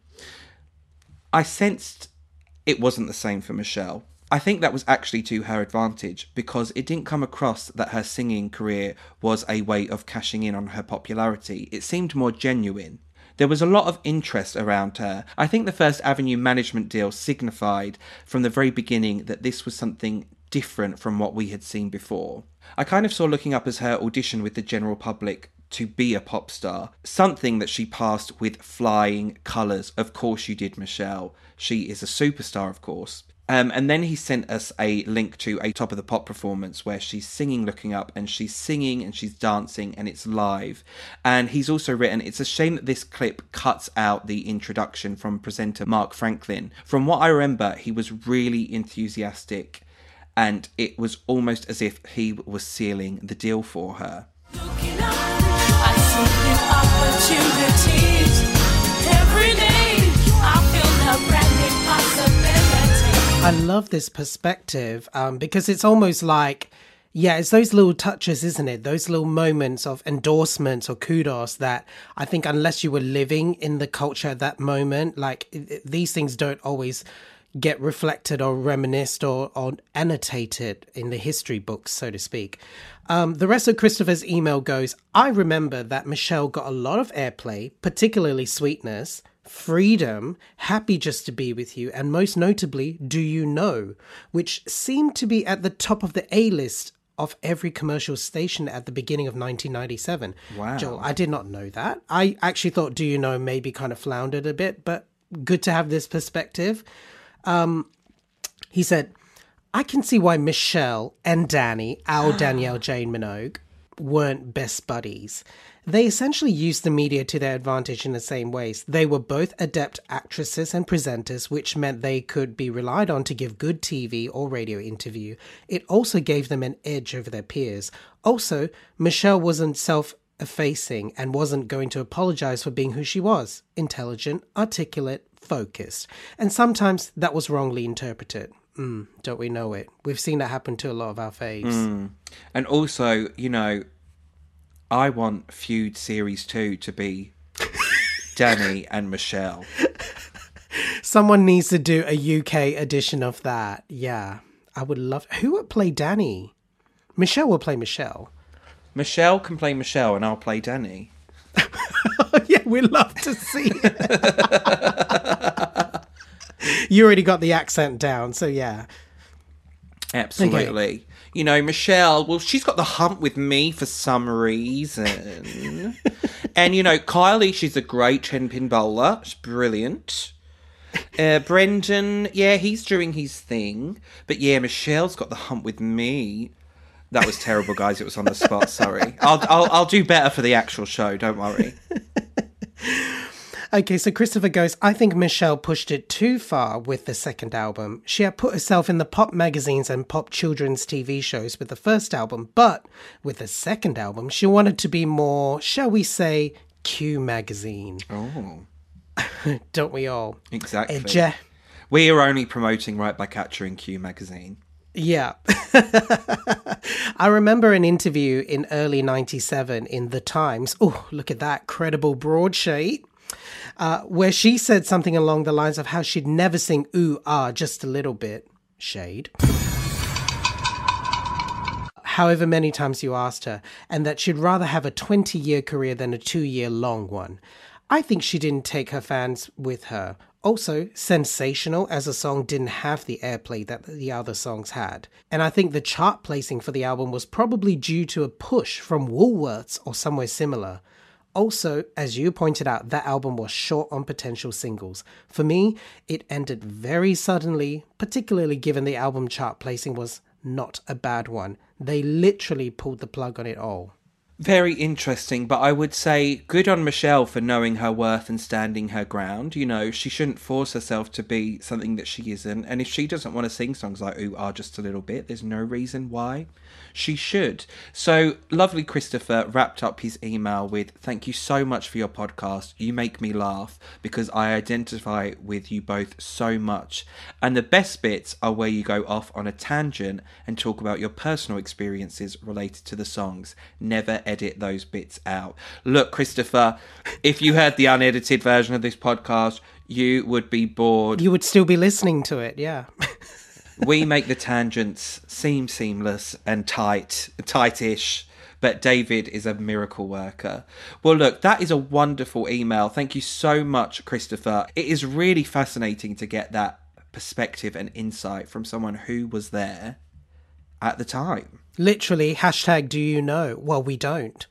I sensed it wasn't the same for Michelle. I think that was actually to her advantage, because it didn't come across that her singing career was a way of cashing in on her popularity. It seemed more genuine. There was a lot of interest around her. I think the First Avenue management deal signified from the very beginning that this was something different from what we had seen before. I kind of saw Looking Up as her audition with the general public to be a pop star, something that she passed with flying colours. Of course you did, Michelle. She is a superstar, of course. And then he sent us a link to a Top of the Pop performance where she's singing Looking Up, and she's singing and she's dancing and it's live. And he's also written, "It's a shame that this clip cuts out the introduction from presenter Mark Franklin. From what I remember, he was really enthusiastic, and it was almost as if he was sealing the deal for her." Looking up, I see new opportunities. Every day, I feel a brand new possibility. I love this perspective because it's almost like, yeah, it's those little touches, isn't it? Those little moments of endorsements or kudos that I think unless you were living in the culture at that moment, these things don't always get reflected or reminisced or annotated in the history books, so to speak. The rest of Christopher's email goes, "I remember that Michelle got a lot of airplay, particularly Sweetness, Freedom, Happy Just to Be With You, and most notably, Do You Know, which seemed to be at the top of the A-list of every commercial station at the beginning of 1997. Wow. Joel, I did not know that. I actually thought Do You Know maybe kind of floundered a bit, but good to have this perspective. He said, "I can see why Michelle and Danny, our Danielle Jane Minogue, weren't best buddies. They essentially used the media to their advantage in the same ways. They were both adept actresses and presenters, which meant they could be relied on to give good TV or radio interview. It also gave them an edge over their peers. Also, Michelle wasn't self-effacing and wasn't going to apologize for being who she was. Intelligent, articulate, focused. And sometimes that was wrongly interpreted. Don't we know it? We've seen that happen to a lot of our faves." And also, you know, I want Feud Series 2 to be Danny and Michelle. Someone needs to do a UK edition of that. Yeah, I would love... Who would play Danny? Michelle will play Michelle. Michelle can play Michelle and I'll play Danny. Yeah, we'd love to see it. You already got the accent down, so yeah. Absolutely. Okay. You know, Michelle, well, she's got the hump with me for some reason. And, you know, Kylie, she's a great 10-pin bowler. She's brilliant. Brendan, yeah, he's doing his thing. But, yeah, Michelle's got the hump with me. That was terrible, guys. It was on the spot. Sorry. I'll do better for the actual show. Don't worry. Okay, so Christopher goes, I think Michelle pushed it too far with the second album. She had put herself in the pop magazines and pop children's TV shows with the first album, but with the second album, she wanted to be more, shall we say, Q magazine. Oh. Don't we all? Exactly. Je- We are only promoting Right Back At You in Q magazine. Yeah. I remember an interview in early 97 in The Times. Oh, look at that credible broadsheet. Where she said something along the lines of how she'd never sing ooh, ah, just a little bit. Shade. However many times you asked her, and that she'd rather have a 20-year career than a 2-year long one. I think she didn't take her fans with her. Also, Sensational as a song didn't have the airplay that the other songs had. And I think the chart placing for the album was probably due to a push from Woolworths or somewhere similar. Also, as you pointed out, that album was short on potential singles. For me, it ended very suddenly, particularly given the album chart placing was not a bad one. They literally pulled the plug on it all. Very interesting, but I would say good on Michelle for knowing her worth and standing her ground. You know, she shouldn't force herself to be something that she isn't. And if she doesn't want to sing songs like Ooh, Ah, Just a Little Bit, there's no reason why she should. So, lovely Christopher wrapped up his email with, thank you so much for your podcast. You make me laugh because I identify with you both so much. And the best bits are where you go off on a tangent and talk about your personal experiences related to the songs. Never edit those bits out. Look, Christopher, if you heard the unedited version of this podcast, you would be bored. You would still be listening to it, yeah. We make the tangents seem seamless and tightish, but David is a miracle worker. Well, look, that is a wonderful email. Thank you so much, Christopher. It is really fascinating to get that perspective and insight from someone who was there at the time. Literally, hashtag do you know? Well, we don't.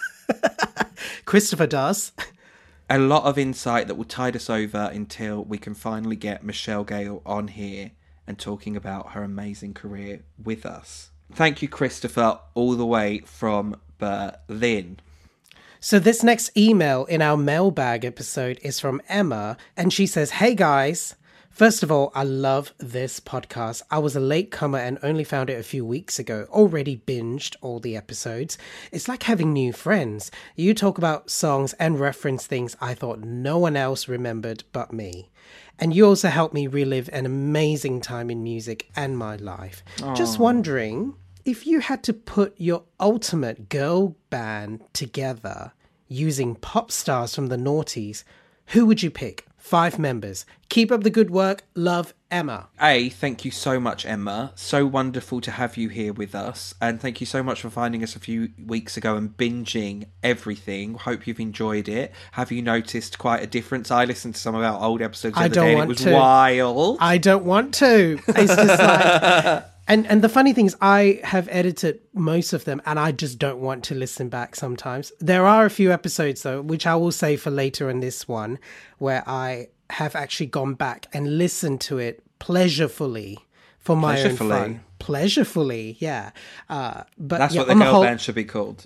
Christopher does. A lot of insight that will tide us over until we can finally get Michelle Gale on here and talking about her amazing career with us. Thank you, Christopher, all the way from Berlin. So this next email in our mailbag episode is from Emma, and she says, hey guys, first of all, I love this podcast. I was a latecomer and only found it a few weeks ago. Already binged all the episodes. It's like having new friends. You talk about songs and reference things I thought no one else remembered but me. And you also helped me relive an amazing time in music and my life. Aww. Just wondering, if you had to put your ultimate girl band together using pop stars from the noughties, who would you pick? 5 members. Keep up the good work. Love, Emma. Thank you so much, Emma. So wonderful to have you here with us. And thank you so much for finding us a few weeks ago and binging everything. Hope you've enjoyed it. Have you noticed quite a difference? I listened to some of our old episodes the other day and it was wild. I don't want to. It's just like... And the funny thing is, I have edited most of them, and I just don't want to listen back sometimes. There are a few episodes, though, which I will say for later in this one, where I have actually gone back and listened to it pleasurefully for my own fun. Pleasurefully, yeah. But that's what the girl band should be called.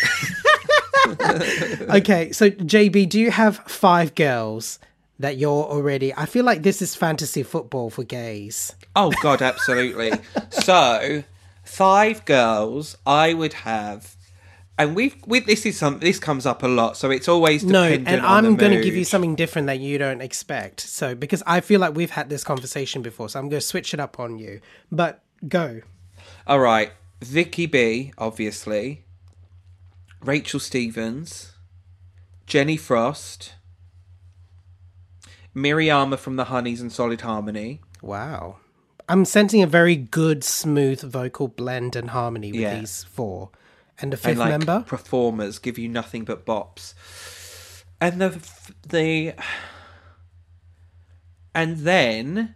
Okay, so JB, do you have 5 girls that you're already... I feel like this is fantasy football for gays. Oh, God, absolutely. So, 5 girls I would have... And this comes up a lot, so it's always dependent on the mood. No, and I'm going to give you something different that you don't expect. So, because I feel like we've had this conversation before, so I'm going to switch it up on you. But, go. All right. Vicky B, obviously. Rachel Stevens. Jenny Frost. Miriama from the Honeys and Solid Harmony. Wow. I'm sensing a very good, smooth vocal blend and harmony with these 4. And the 5th member? Performers give you nothing but bops. And and then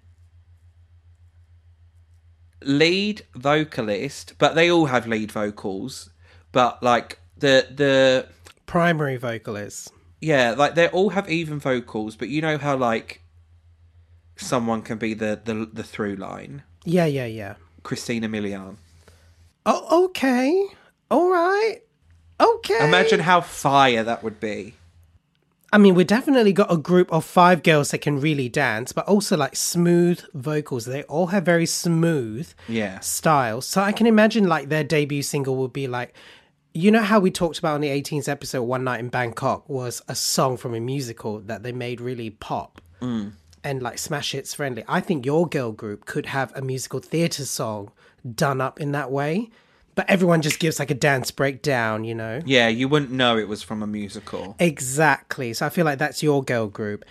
lead vocalist, but they all have lead vocals, but like the primary vocalist. Yeah, like they all have even vocals, but you know how like someone can be the through line. Yeah. Christina Milian. Oh, okay. All right. Okay. Imagine how fire that would be. I mean, we definitely got a group of 5 girls that can really dance, but also like smooth vocals. They all have very smooth styles. So I can imagine like their debut single would be like, you know how we talked about on the 18th episode, One Night in Bangkok was a song from a musical that they made really pop and like smash hits friendly. I think your girl group could have a musical theatre song done up in that way. But everyone just gives like a dance breakdown, you know? Yeah, you wouldn't know it was from a musical. Exactly. So I feel like that's your girl group.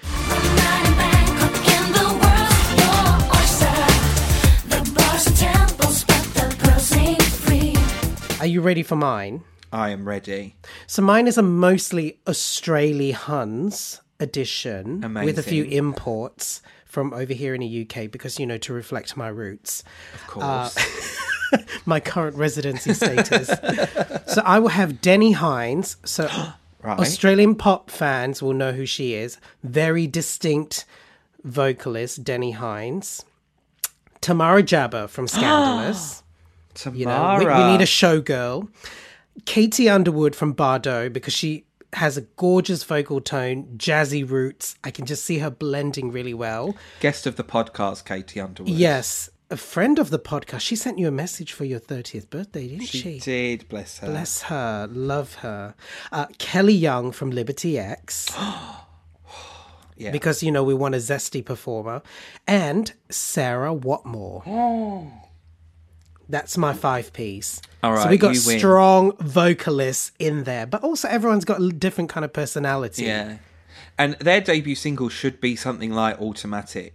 Are you ready for mine? I am ready. So mine is a mostly Australia Huns edition. Amazing. With a few imports from over here in the UK because, you know, to reflect my roots. Of course. My current residency status. So I will have Denny Hines. So Right. Australian pop fans will know who she is. Very distinct vocalist, Denny Hines. Tamara Jabber from Scandalous. Tamara. You know, we need a showgirl. Katie Underwood from Bardot because she has a gorgeous vocal tone, jazzy roots. I can just see her blending really well. Guest of the podcast, Katie Underwood. Yes. A friend of the podcast. She sent you a message for your 30th birthday, didn't she? She did, bless her. Bless her. Love her. Kelly Young from Liberty X. Yeah. Because, you know, we want a zesty performer. And Sarah Watmore. That's my 5-piece. All right, so we got you win. strong vocalists in there. But also everyone's got a different kind of personality. Yeah. And their debut single should be something like Automatic.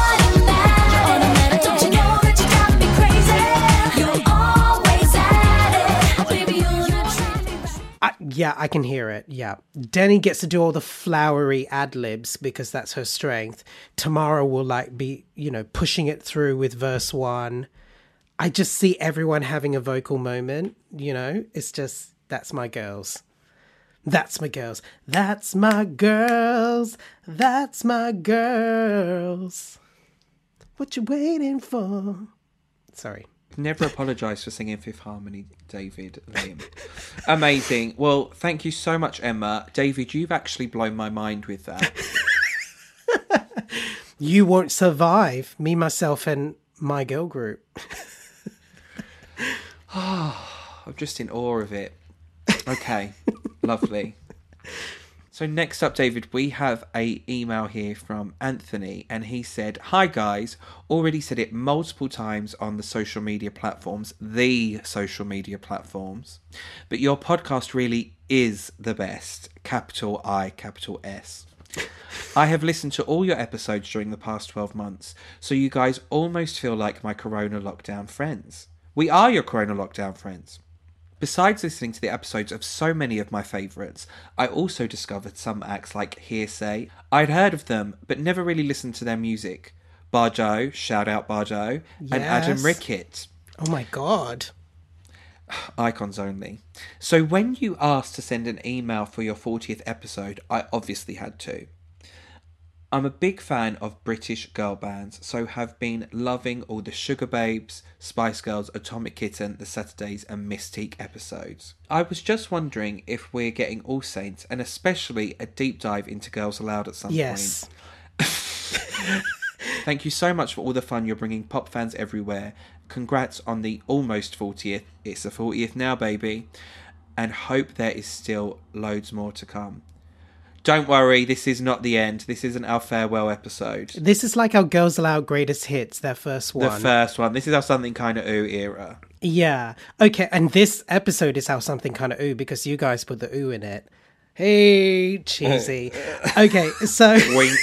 Yeah, I can hear it. Yeah. Denny gets to do all the flowery ad-libs because that's her strength. Tamara will like be, you know, pushing it through with verse 1. I just see everyone having a vocal moment, you know? It's just, that's my girls. That's my girls. That's my girls. That's my girls. What you waiting for? Sorry. Never apologise for singing Fifth Harmony, David Liam. Amazing. Well, thank you so much, Emma. David, you've actually blown my mind with that. You won't survive. Me, myself, and my girl group. I'm just in awe of it. Okay, lovely. So next up, David, we have a email here from Anthony, and he said, "Hi guys, already said it multiple times on the social media platforms, but your podcast really is the best, capital I, capital S. I have listened to all your episodes during the past 12 months, so you guys almost feel like my Corona lockdown friends. We are your Corona lockdown friends. Besides listening to the episodes of so many of my favourites, I also discovered some acts like Hearsay. I'd heard of them, but never really listened to their music. Barjo, shout out Barjo, and Adam Rickett. Oh my God. Icons only. So when you asked to send an email for your 40th episode, I obviously had to. I'm a big fan of British girl bands, so have been loving all the Sugar Babes, Spice Girls, Atomic Kitten, The Saturdays and Mystique episodes. I was just wondering if we're getting All Saints, and especially a deep dive into Girls Aloud at some Yes. point. Thank you so much for all the fun you're bringing pop fans everywhere. Congrats on the almost 40th. It's the 40th now, baby. And hope there is still loads more to come. Don't worry, this is not the end. This isn't our farewell episode. This is like our Girls Aloud greatest hits, their first one. The first one. This is our Something Kinda Ooh era. Yeah. Okay, and this episode is our Something Kinda Ooh because you guys put the ooh in it. Hey, cheesy. Okay, so... Wink.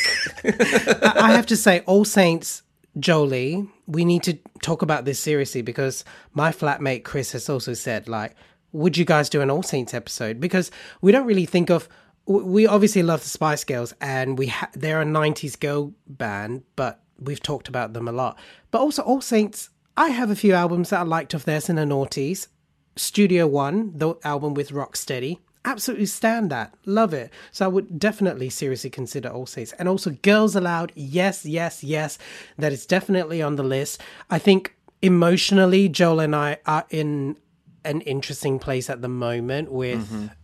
I have to say, All Saints, Jolie, we need to talk about this seriously because my flatmate Chris has also said, like, would you guys do an All Saints episode? Because we don't really think of... We obviously love the Spice Girls, and they're a 90s girl band, but we've talked about them a lot. But also All Saints, I have a few albums that I liked of theirs in the noughties. Studio One, the album with Rocksteady, absolutely stand that. Love it. So I would definitely seriously consider All Saints. And also Girls Aloud, yes. That is definitely on the list. I think emotionally, Joel and I are in an interesting place at the moment with...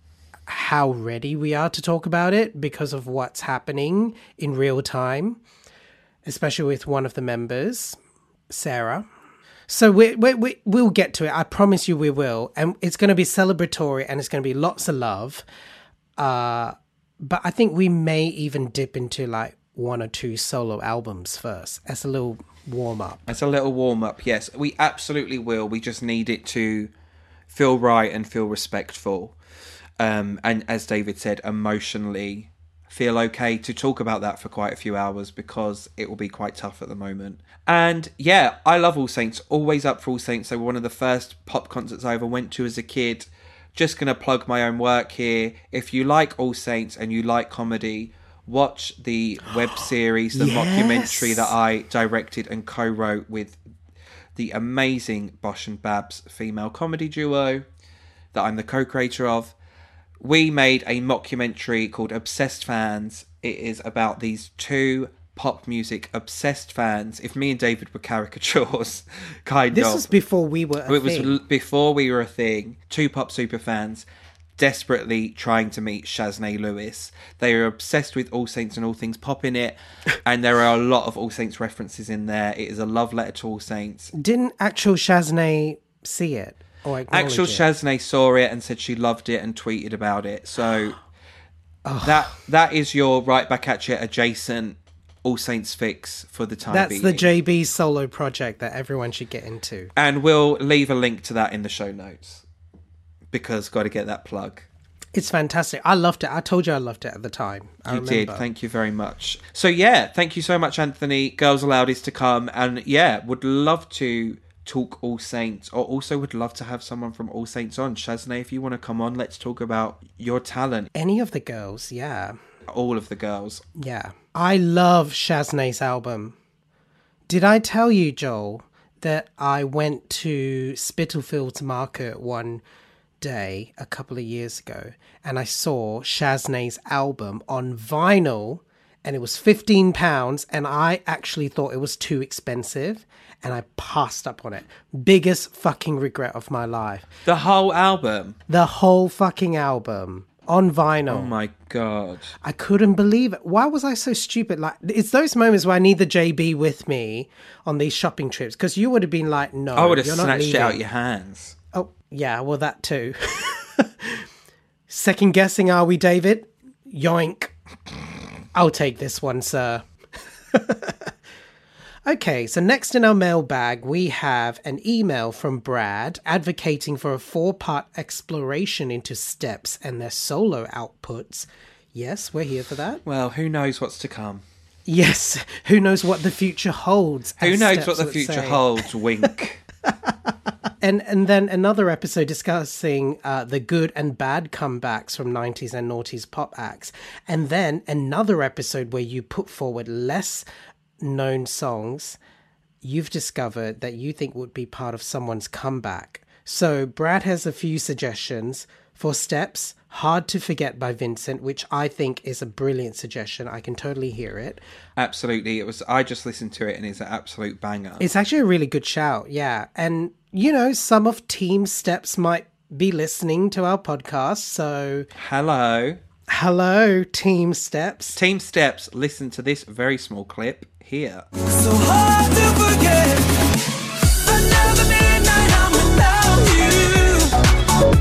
how ready we are to talk about it because of what's happening in real time, especially with one of the members, Sarah. So we'll get to it. I promise you we will. And it's going to be celebratory and it's going to be lots of love. But I think we may even dip into like 1 or 2 solo albums first as a little warm up. As a little warm up, yes. We absolutely will. We just need it to feel right and feel respectful. And as David said, emotionally feel okay to talk about that for quite a few hours because it will be quite tough at the moment. And yeah, I love All Saints, always up for All Saints. They were one of the first pop concerts I ever went to as a kid. Just going to plug my own work here. If you like All Saints and you like comedy, watch the web series, the mockumentary that I directed and co-wrote with the amazing Bosh and Babs female comedy duo that I'm the co-creator of. We made a mockumentary called Obsessed Fans. It is about these 2 pop music obsessed fans. If me and David were caricatures, This was before we were a thing. It was before we were a thing. 2 pop super fans desperately trying to meet Shaznay Lewis. They are obsessed with All Saints and all things pop in it. And there are a lot of All Saints references in there. It is a love letter to All Saints. Didn't actual Shaznay see it? Actual Shaznay saw it and said she loved it and tweeted about it. So that is your Right Back At You adjacent All Saints fix for the time being. That's the JB solo project that everyone should get into. And we'll leave a link to that in the show notes because got to get that plug. It's fantastic. I loved it. I told you I loved it at the time. I remember. Did. Thank you very much. So yeah, thank you so much, Anthony. Girls Aloud is to come. And yeah, would love to talk All Saints, or also would love to have someone from All Saints on. Shaznay, if you want to come on, let's talk about your talent. Any of the girls, yeah. All of the girls. Yeah. I love Shaznay's album. Did I tell you, Joel, that I went to Spitalfields Market one day a couple of years ago and I saw Shaznay's album on vinyl and it was £15 and I actually thought it was too expensive and I passed up on it. Biggest fucking regret of my life. The whole album? The whole fucking album. On vinyl. Oh my God. I couldn't believe it. Why was I so stupid? Like, it's those moments where I need the JB with me on these shopping trips because you would have been like, no, I would have you're snatched not it leaving. out your hands. Oh, yeah, well, that too. Second guessing, are we, David? Yoink. I'll take this one, sir. Okay, so next in our mailbag, we have an email from Brad advocating for a 4-part exploration into Steps and their solo outputs. Yes, we're here for that. Well, who knows what's to come? Yes, who knows what the future holds? Who knows what the future holds? Wink. And then another episode discussing the good and bad comebacks from 90s and noughties pop acts. And then another episode where you put forward less known songs you've discovered that you think would be part of someone's comeback. So Brad has a few suggestions for Steps, Hard to Forget by Vincent, which I think is a brilliant suggestion. I can totally hear it. Absolutely. I just listened to it and it's an absolute banger. It's actually a really good shout, yeah. And, you know, some of Team Steps might be listening to our podcast, so... Hello, Team Steps. Team Steps, listen to this very small clip here. So hard to forget another midnight I'm without you.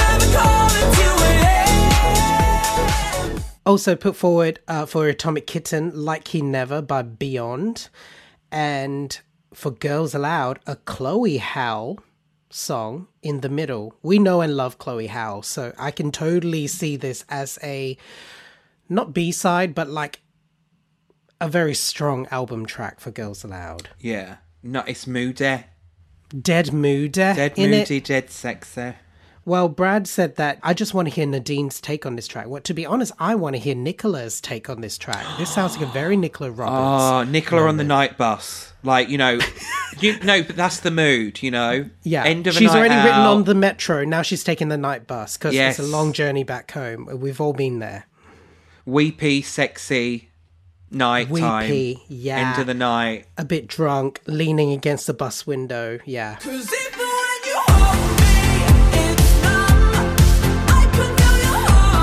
Another calling to it. Also put forward for Atomic Kitten, Like He Never by Beyond. And for Girls Aloud, a Chloe Howell song, In the Middle. We know and love Chloe Howell, so I can totally see this as a, not B-side, but like a very strong album track for Girls Aloud. Yeah. No, it's moody. Dead moody. Dead moody, dead sexy. Well, Brad said that I just want to hear Nadine's take on this track. Well, to be honest, I want to hear Nicola's take on this track. This sounds like a very Nicola Roberts. Oh, Nicola moment. On the night bus. Like, you know, but that's the mood, you know? Yeah. End of a she's night already out. written on the metro. Now she's taking the night bus because Yes. it's a long journey back home. We've all been there. Weepy, sexy, night time. Weepy, yeah. End of the night. A bit drunk, leaning against the bus window. Yeah. 'Cause even when you hold me, it's numb. I can feel your heart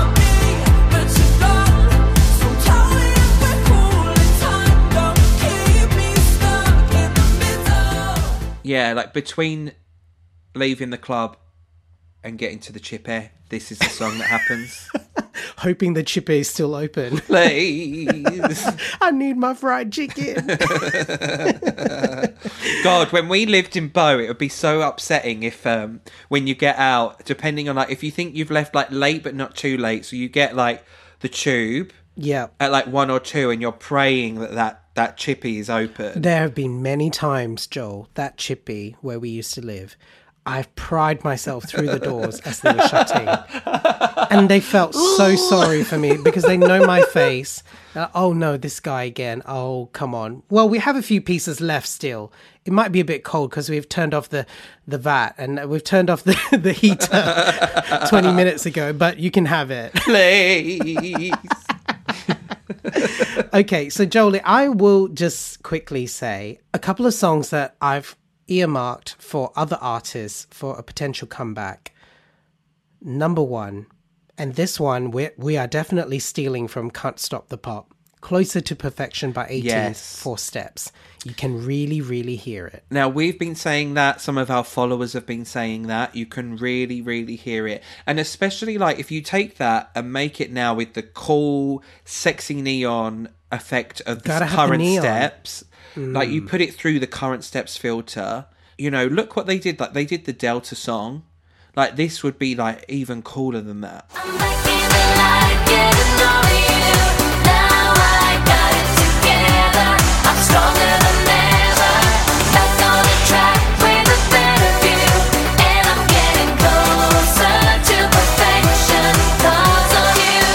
Yeah, like between leaving the club and getting to the chippy, this is the song that happens. Hoping the chippy is still open. Please. I need my fried chicken. God, when we lived in Bow, it would be so upsetting if when you get out, depending on like if you think you've left like late but not too late, so you get like the tube Yeah. at like 1 or 2 and you're praying that chippy is open. There have been many times, Joel, that chippy where we used to live, I've pried myself through the doors as they were shutting. And they felt so sorry for me because they know my face. Oh no, this guy again. Oh, come on. Well, we have a few pieces left still. It might be a bit cold because we've turned off the vat and we've turned off the heater 20 minutes ago, but you can have it. Please. Okay, so Jolie, I will just quickly say a couple of songs that I've earmarked for other artists for a potential comeback. Number 1, and this one we are definitely stealing from Can't Stop the Pop. Closer to Perfection by 18th, Yes. 4 Steps. You can really, really hear it. Now, we've been saying that. Some of our followers have been saying that. You can really, really hear it. And especially, like, if you take that and make it now with the cool, sexy neon effect of the Gotta have the current neon. steps, like, you put it through the current steps filter, you know, look what they did. Like, they did the Delta song. Like, this would be, like, even cooler than that. I'm back in the light, getting to know you. Now I got it together. I'm stronger than ever. Back on the track with a better view. And I'm getting closer to perfection. 'Cause of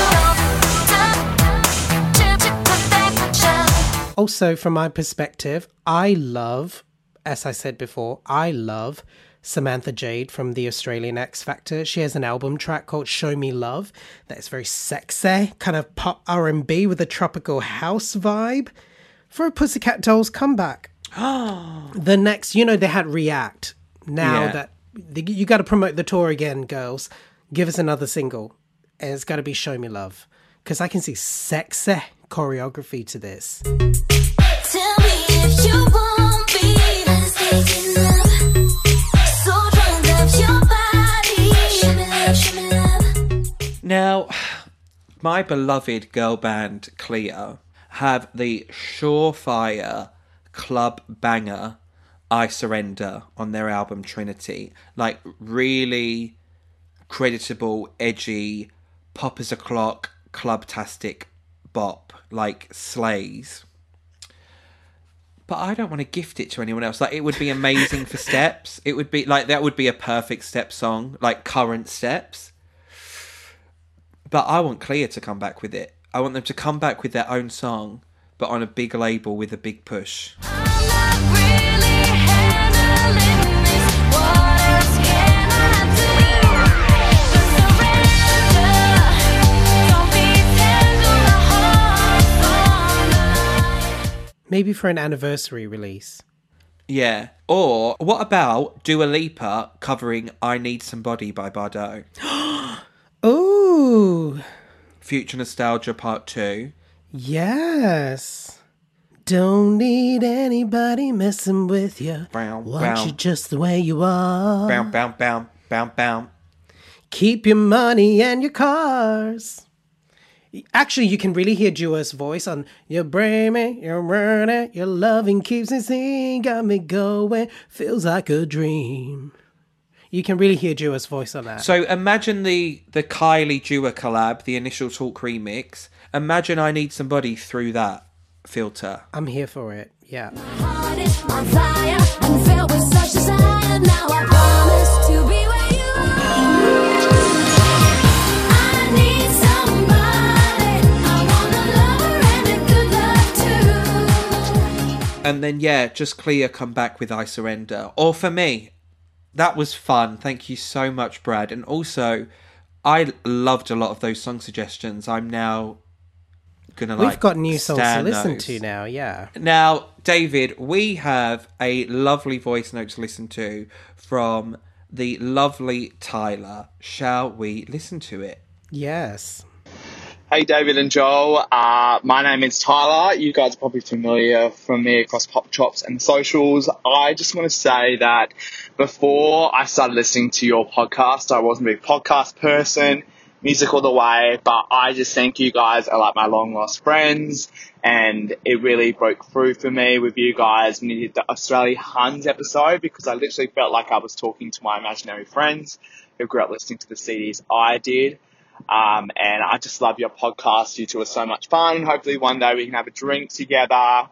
you. To perfection. Also, from my perspective, I love, as I said before, I love Samantha Jade from the Australian X Factor. She has an album track called Show Me Love that is very sexy, kind of pop R&B with a tropical house vibe for a Pussycat Dolls comeback. The next, you know, they had React. Now Yeah. that you got to promote the tour again, girls, give us another single. And it's got to be Show Me Love because I can see sexy choreography to this. Tell me if you won't be mistaken, love. So drunk of your body. Show me love, show me love. Now, my beloved girl band Cleo have the surefire club banger I Surrender on their album Trinity. Like, really creditable, edgy, pop as a clock, club-tastic bop, like slays. But I don't want to gift it to anyone else. Like, it would be amazing for Steps. It would be, like, that would be a perfect Steps song, like current Steps. But I want Cleo to come back with it. I want them to come back with their own song, but on a big label with a big push. I'm not really handling this. What else can I do? Surrender. Don't be tender, my heart's on the line. Maybe for an anniversary release. Yeah. Or what about Dua Lipa covering I Need Somebody by Bardot? Ooh, Future Nostalgia Part 2. yes. Don't need anybody messing with you. Brown, Want brown. you just the way you are. Bow, bow, bow, bow, bow. Keep your money and your cars. Actually, you can really hear Dua's voice on "You're braving, you're running, your loving keeps me singing, got me going, feels like a dream." You can really hear Dua's voice on that. So imagine the Kylie Dua collab, the Initial Talk remix. Imagine I Need Somebody through that filter. I'm here for it. Yeah. Heart is on fire and filled with such desire. Now I promise to be where you are. I need somebody. I want a lover and a good love too. And then, yeah, just Cleo come back with I Surrender. Or for me, that was fun. Thank you so much, Brad. And also, I loved a lot of those song suggestions. I'm now gonna We've got new songs to stan listen those. to now, yeah. Now, David, we have a lovely voice note to listen to from the lovely Tyler. Shall we listen to it? Yes. Hey, David and Joel. My name is Tyler. You guys are probably familiar from me across Pop Chops and socials. I just want to say that before I started listening to your podcast, I wasn't a big podcast person, music all the way, but I just think you guys are like my long-lost friends, and it really broke through for me with you guys when you did the Australia Huns episode, because I literally felt like I was talking to my imaginary friends who grew up listening to the CDs I did. And I just love your podcast. You two are so much fun. Hopefully one day we can have a drink together.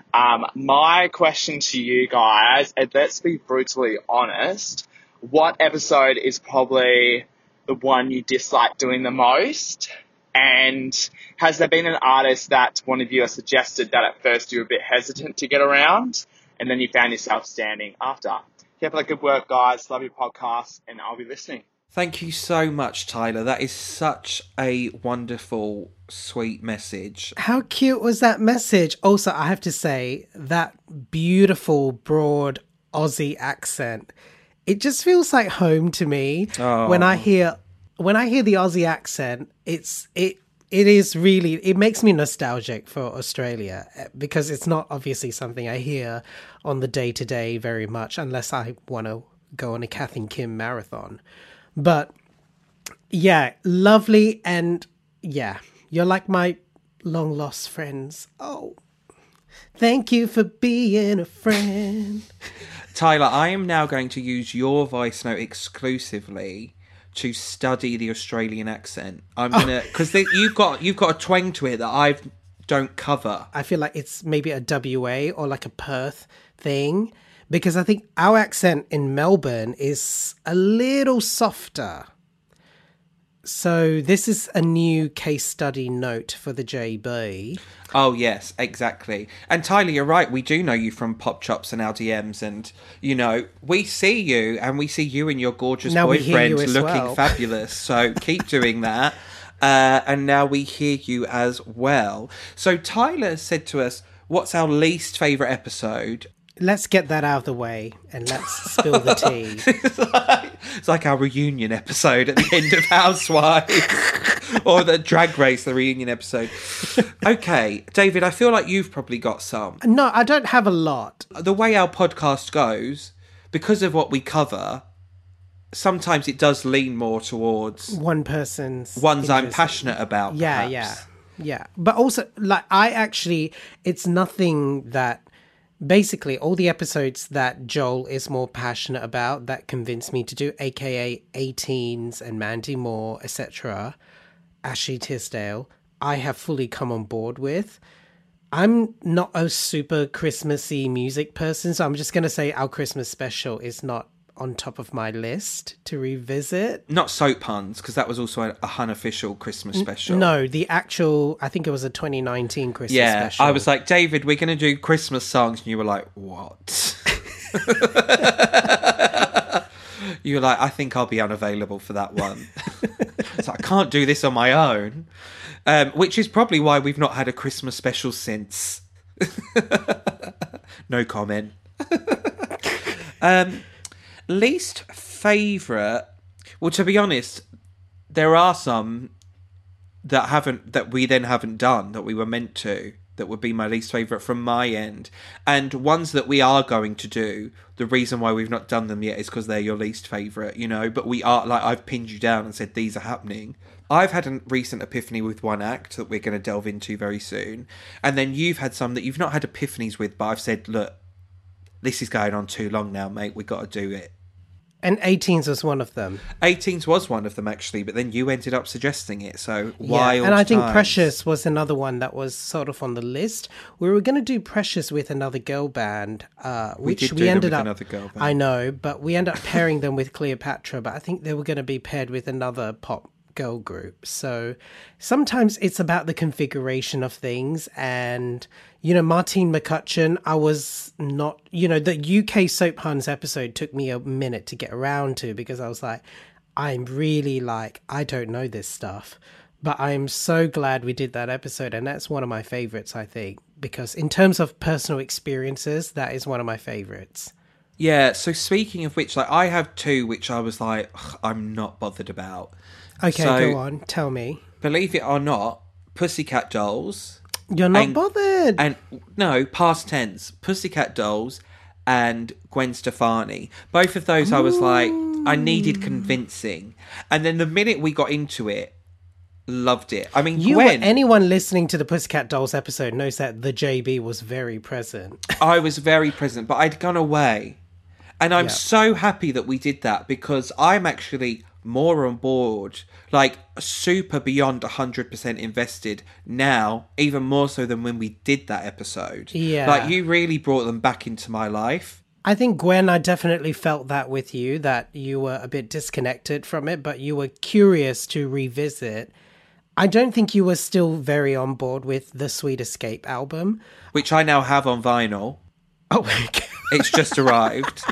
My question to you guys, and let's be brutally honest, what episode is probably the one you dislike doing the most? And has there been an artist that one of you has suggested that at first you were a bit hesitant to get around and then you found yourself standing after? Keep up the good work, guys. Love your podcast, and I'll be listening. Thank you so much, Tyler. That is such a wonderful, sweet message. How cute was that message? Also, I have to say, that beautiful, broad Aussie accent, it just feels like home to me. Oh. When I hear the Aussie accent, it is really, it makes me nostalgic for Australia, because it's not obviously something I hear on the day-to-day very much, unless I want to go on a Kath and Kim marathon. But yeah, lovely. And yeah, you're like my long lost friends. Oh, thank you for being a friend. Tyler, I am now going to use your voice note exclusively to study the Australian accent. I'm gonna, because you've got a twang to it that I don't cover. I feel like it's maybe a WA or like a Perth thing, because I think our accent in Melbourne is a little softer. So this is a new case study note for the JB. Oh, yes, exactly. And Tyler, you're right. We do know you from Pop Chops and our DMs. And, you know, we see you, and we see you and your gorgeous now boyfriend looking well. fabulous. So keep doing that. And now we hear you as well. So Tyler said to us, what's our least favourite episode? Let's get that out of the way and let's spill the tea. It's like our reunion episode at the end of Housewives, or the Drag Race, the reunion episode. Okay, David, I feel like you've probably got some. No, I don't have a lot. The way our podcast goes, because of what we cover, sometimes it does lean more towards ones I'm passionate about. Yeah. But also, like, it's nothing that. Basically, all the episodes that Joel is more passionate about that convinced me to do, aka 18s and Mandy Moore, etc., Ashley Tisdale, I have fully come on board with. I'm not a super Christmassy music person, so I'm just going to say our Christmas special is not on top of my list to revisit. Not Soap Puns, because that was also a unofficial Christmas special. No, the actual, I think it was a 2019 Christmas special. I was like, David, we're going to do Christmas songs. And you were like, what? You were like, I think I'll be unavailable for that one. So I can't do this on my own. Which is probably why we've not had a Christmas special since. No comment. Least favourite, well, to be honest, there are some that we then haven't done that we were meant to, that would be my least favourite from my end, and ones that we are going to do. The reason why we've not done them yet is because they're your least favourite, you know, but we are, like, I've pinned you down and said these are happening. I've had a recent epiphany with one act that we're going to delve into very soon, and then you've had some that you've not had epiphanies with, but I've said, look, this is going on too long now, mate. We've got to do it. And 18s was one of them. 18s was one of them, actually, but then you ended up suggesting it, so wild. Yeah, and I think times. Precious was another one that was sort of on the list. We were going to do Precious with another girl band, which we ended up... another girl band. I know, but we ended up pairing them with Cleopatra, but I think they were going to be paired with another pop girl group. So sometimes it's about the configuration of things, and you know, Martine McCutcheon, I was not, you know, the UK Soap Huns episode took me a minute to get around to, because I was like, I'm really like, I don't know this stuff, but I'm so glad we did that episode, and that's one of my favorites, I think, because in terms of personal experiences, that is one of my favorites. Yeah, so speaking of which, like, I have two which I was like, I'm not bothered about. Okay, so, go on, tell me. Believe it or not, Pussycat Dolls. You're not bothered. And no, past tense. Pussycat Dolls and Gwen Stefani. Both of those I was like, I needed convincing. And then the minute we got into it, loved it. I mean, anyone listening to the Pussycat Dolls episode knows that the JB was very present. I was very present, but I'd gone away. And I'm so happy that we did that because I'm actually more on board, like super beyond 100% invested now, even more so than when we did that episode. Yeah. Like, you really brought them back into my life. I think, Gwen, I definitely felt that with you, that you were a bit disconnected from it, but you were curious to revisit. I don't think you were still very on board with the Sweet Escape album. Which I now have on vinyl. Oh, my God. It's just arrived.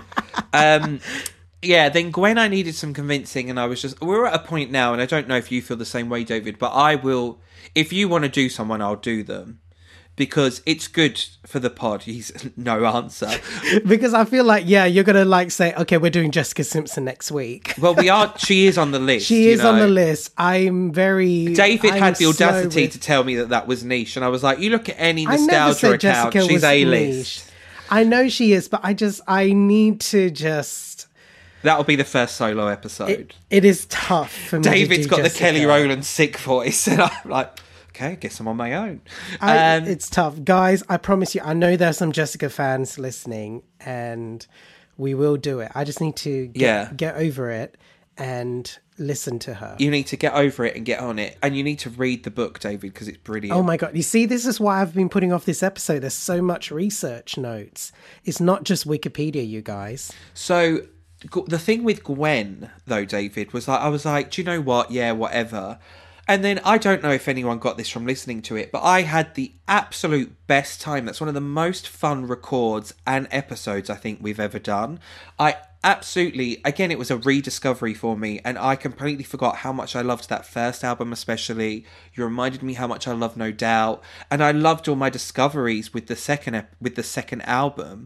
Yeah, then Gwen, I needed some convincing, and we're at a point now, and I don't know if you feel the same way, David, but I will, if you want to do someone, I'll do them. Because it's good for the pod. He's no answer. Because I feel like, you're going to like say, okay, we're doing Jessica Simpson next week. Well, she is on the list. She is on the list. David had the audacity to tell me that was niche, and I was like, you look at any nostalgia account, she's A-list. I know she is, but I need to just... That'll be the first solo episode. It is tough for me. David's got Jessica. the Kelly Rowland sick voice, and I'm like, okay, I guess I'm on my own. It's tough. Guys, I promise you, I know there's some Jessica fans listening, and we will do it. I just need to get over it and listen to her. You need to get over it and get on it. And you need to read the book, David, because it's brilliant. Oh my God. You see, this is why I've been putting off this episode. There's so much research notes. It's not just Wikipedia, you guys. So the thing with Gwen, though, David, was like, I was like, do you know what? Yeah, whatever. And then I don't know if anyone got this from listening to it, but I had the absolute best time. That's one of the most fun records and episodes I think we've ever done. I absolutely, again, it was a rediscovery for me, and I completely forgot how much I loved that first album, especially. You reminded me how much I love No Doubt, and I loved all my discoveries with the second album.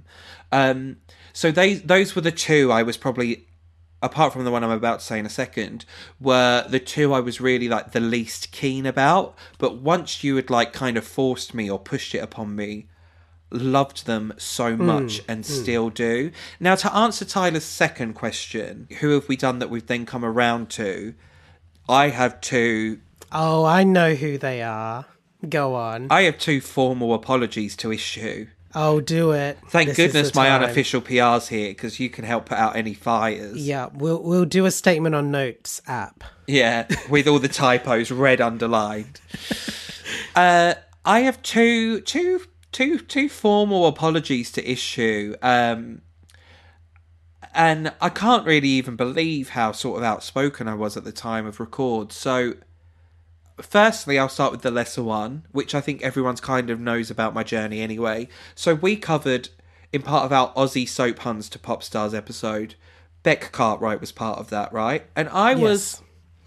So those were the two I was probably, apart from the one I'm about to say in a second, were the two I was really like the least keen about. But once you had like kind of forced me or pushed it upon me, loved them so much and still do. Now, to answer Tyler's second question, who have we done that we've then come around to? I have two. Oh, I know who they are. Go on. I have two formal apologies to issue. Oh, do it. Thank goodness my unofficial PR's here, because you can help put out any fires. Yeah, we'll do a statement on Notes app. Yeah, with all the typos red underlined. I have two formal apologies to issue. And I can't really even believe how sort of outspoken I was at the time of record. So, firstly, I'll start with the lesser one, which I think everyone's kind of knows about my journey anyway. So we covered, in part of our Aussie Soap Huns to Pop Stars episode, Beck Cartwright was part of that, right? And I was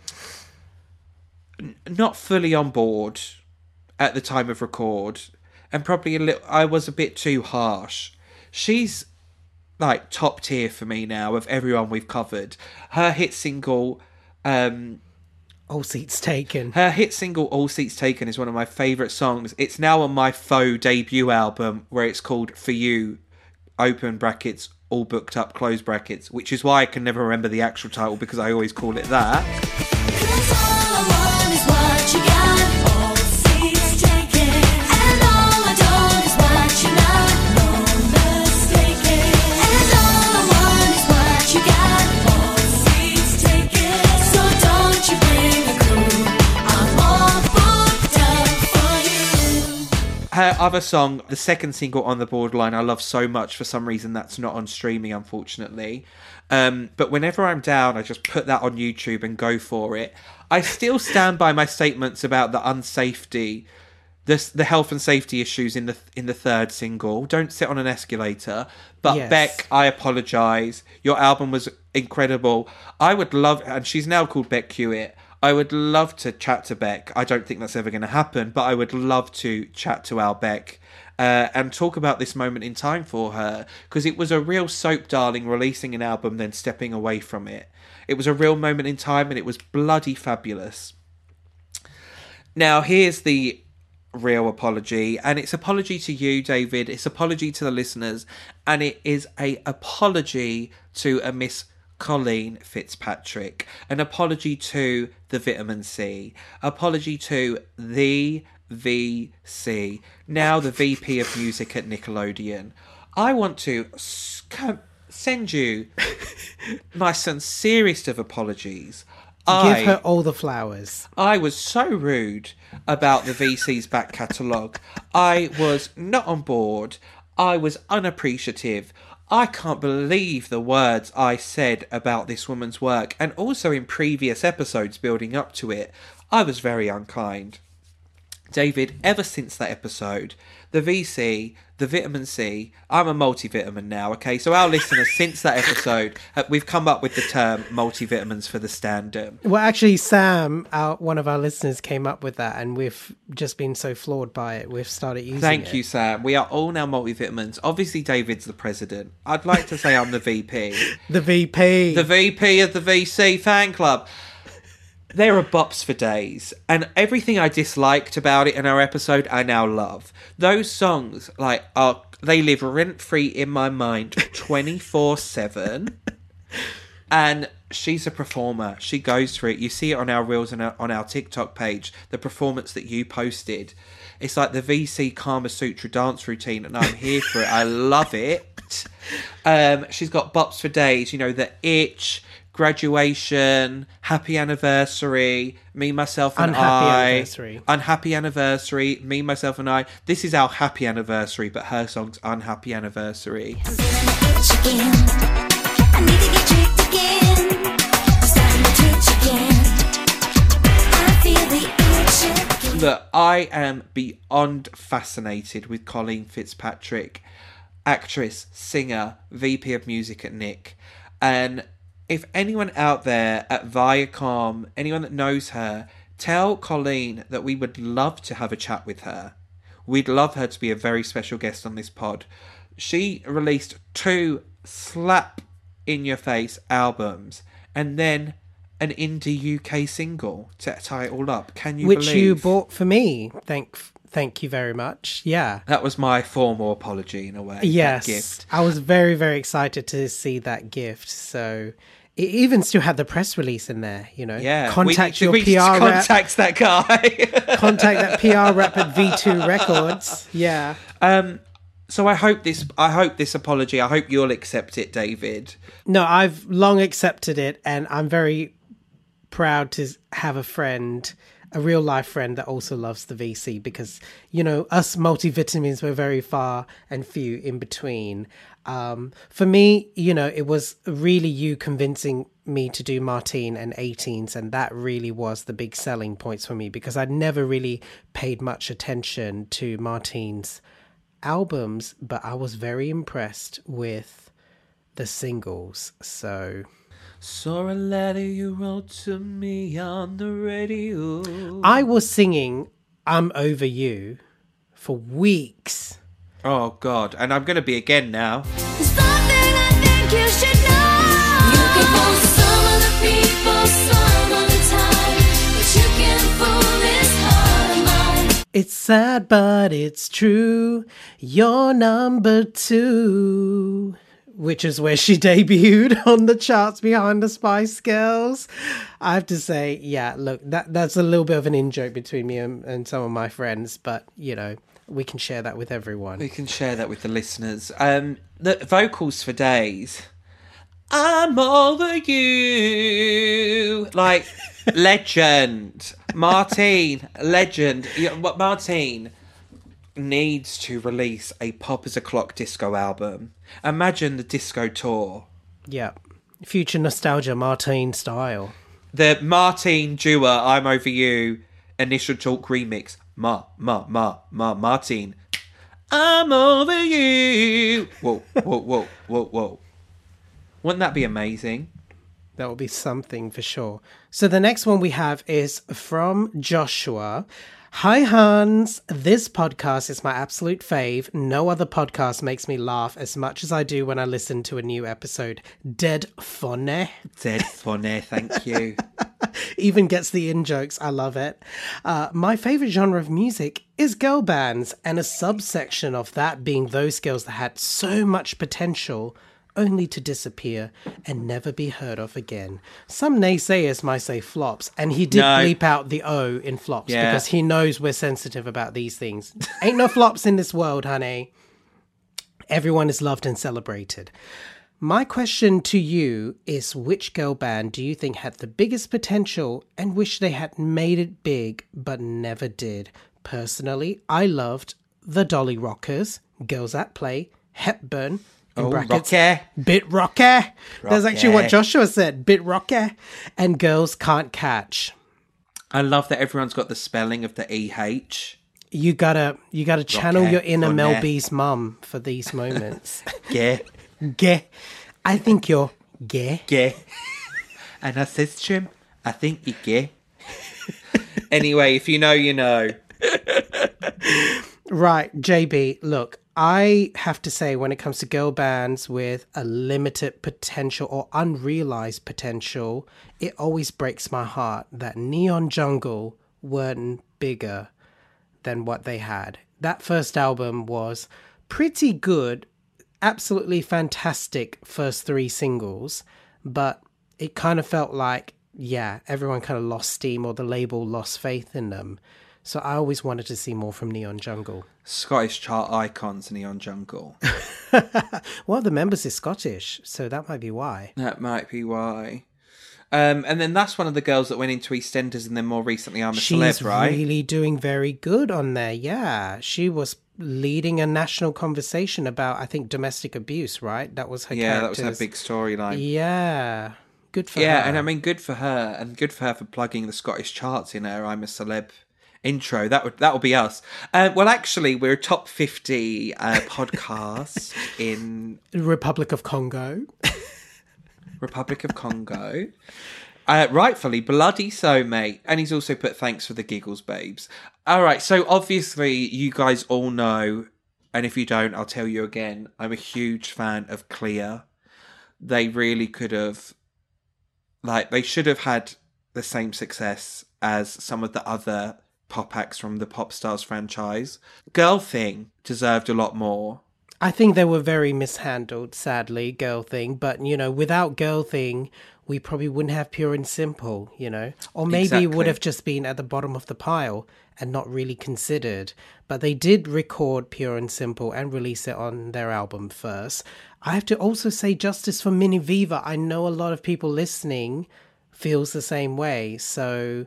not fully on board at the time of record, and probably I was a bit too harsh. She's like top tier for me now of everyone we've covered. Her hit single, All Seats Taken. Her hit single, All Seats Taken, is one of my favourite songs. It's now on my faux debut album, where it's called For You, open brackets, all booked up, close brackets, which is why I can never remember the actual title, because I always call it that. 'Cause all I want is what you got, all seats taken, and all I don't is what you're not, no mistaken, and all I want is what you got, all seats taken, so don't you bring a crew, I'm all booked up for you. Her other song, the second single on the Borderline, I love so much. For some reason that's not on streaming, unfortunately. But whenever I'm down, I just put that on YouTube and go for it. I still stand by my statements about the unsafety, the health and safety issues in the third single. Don't sit on an escalator. But yes. Beck, I apologise. Your album was incredible. I would love, and she's now called Beck Hewitt. I would love to chat to Beck. I don't think that's ever going to happen, but I would love to chat to our Beck and talk about this moment in time for her, because it was a real soap darling releasing an album, then stepping away from it. It was a real moment in time, and it was bloody fabulous. Now, here's the real apology, and it's apology to you, David. It's apology to the listeners, and it is a apology to a Miss Colleen Fitzpatrick, an apology to the Vitamin C, apology to the VC, now the VP of Music at Nickelodeon. I want to send you my sincerest of apologies. Give her all the flowers. I was so rude about the VC's back catalogue. I was not on board. I was unappreciative. I can't believe the words I said about this woman's work, and also in previous episodes building up to it. I was very unkind. David, ever since that episode, the VC, the vitamin C, I'm a multivitamin now, okay? So our listeners, since that episode, we've come up with the term multivitamins for the stand-up. Well, actually, Sam, one of our listeners, came up with that, and we've just been so floored by it, we've started using it. Thank you, Sam. We are all now multivitamins. Obviously, David's the president. I'd like to say I'm the VP. The VP. The VP of the VC fan club. There are bops for days, and everything I disliked about it in our episode, I now love. Those songs, they live rent-free in my mind 24/7, and she's a performer. She goes for it. You see it on our Reels and on our TikTok page, the performance that you posted. It's like the VC Kama Sutra dance routine, and I'm here for it. I love it. She's got bops for days, The Itch, Graduation, Happy Anniversary, Me, Myself and Unhappy Anniversary, Me, Myself and I. This is our happy anniversary, but her song's Unhappy Anniversary. I need to get tricked again. Starting to twitch again. I feel the itch again. Look, I am beyond fascinated with Colleen Fitzpatrick, actress, singer, VP of Music at Nick. And if anyone out there at Viacom, anyone that knows her, tell Colleen that we would love to have a chat with her. We'd love her to be a very special guest on this pod. She released 2 slap-in-your-face albums and then an indie UK single to tie it all up. Can you believe? Which you bought for me. Thank you very much. Yeah. That was my formal apology in a way. Yes. That gift. I was very, very excited to see that gift. So it even still had the press release in there, Yeah. Contact we PR rep. Contact that guy. Contact that PR rep at V2 Records. Yeah. So I hope this apology, I hope you'll accept it, David. No, I've long accepted it, and I'm very proud to have a friend, a real life friend that also loves the VC, because, us multivitamins were very far and few in between. For me, it was really you convincing me to do Martine and 18s, and that really was the big selling points for me, because I'd never really paid much attention to Martine's albums, but I was very impressed with the singles. So saw a letter you wrote to me on the radio. I was singing I'm Over You for weeks. Oh God, and I'm gonna be again now. There's something I think you should know. You can fool some of the people some of the time, but you can fool this heart of mine. It's sad, but it's true. You're number 2. Which is where she debuted on the charts behind the Spice Girls. I have to say, yeah, look, that's a little bit of an in-joke between me and some of my friends, but, we can share that with everyone. We can share that with the listeners. The vocals for days. I'm over you. Legend. Martine, legend. Martine needs to release a Pop as a Clock disco album. Imagine the disco tour. Yeah. Future nostalgia, Martine style. The Martine Dua, I'm Over You, Initial Talk remix. Martine. I'm over you. Whoa. Wouldn't that be amazing? That will be something for sure. So the next one we have is from Joshua. Hi, Hans. This podcast is my absolute fave. No other podcast makes me laugh as much as I do when I listen to a new episode. Dead funny. Dead funny, thank you. Even gets the in-jokes. I love it. My favourite genre of music is girl bands, and a subsection of that being those girls that had so much potential only to disappear and never be heard of again. Some naysayers might say flops, and he did bleep out the O in flops because he knows we're sensitive about these things. Ain't no flops in this world, honey. Everyone is loved and celebrated. My question to you is, which girl band do you think had the biggest potential and wish they had made it big but never did? Personally, I loved the Dolly Rockers, Girls at Play, Hepburn, in brackets, Rocky. Bit Rocky. That's actually what Joshua said, Bit Rocky, and Girls Can't Catch. I love that everyone's got the spelling of the EH. You gotta channel Rocky, your inner funny. Mel B's mum for these moments. Yeah. Gay. I think you're gay. Gay. And I says to him, I think you're gay. Anyway, if you know, you know. Right, JB, look, I have to say when it comes to girl bands with a limited potential or unrealized potential, it always breaks my heart that Neon Jungle weren't bigger than what they had. That first album was pretty good, absolutely fantastic first 3 singles, but it kind of felt like, everyone kind of lost steam or the label lost faith in them. So I always wanted to see more from Neon Jungle. Scottish chart icons, Neon Jungle. Well, the members is Scottish, so that might be why. That might be why. And then that's one of the girls that went into EastEnders and then more recently I'm a Celeb, right? She's really doing very good on there, yeah. She was leading a national conversation about, I think, domestic abuse, right? That was her that was character's her big storyline. Yeah, good for her. Yeah, and I mean, good for her, and good for her for plugging the Scottish charts in her I'm a Celeb intro. That will be us. Well, actually, we're a top 50 podcast in Republic of Congo. Republic of Congo. Rightfully, bloody so, mate. And he's also put thanks for the giggles, babes. All right, so obviously you guys all know, and if you don't, I'll tell you again, I'm a huge fan of Clear. They really could have, they should have had the same success as some of the other pop acts from the Pop Stars franchise. Girl Thing deserved a lot more. I think they were very mishandled, sadly, Girl Thing. But, without Girl Thing, we probably wouldn't have Pure and Simple, Or maybe it would have just been at the bottom of the pile and not really considered. But they did record Pure and Simple and release it on their album first. I have to also say justice for Mini Viva. I know a lot of people listening feels the same way. So,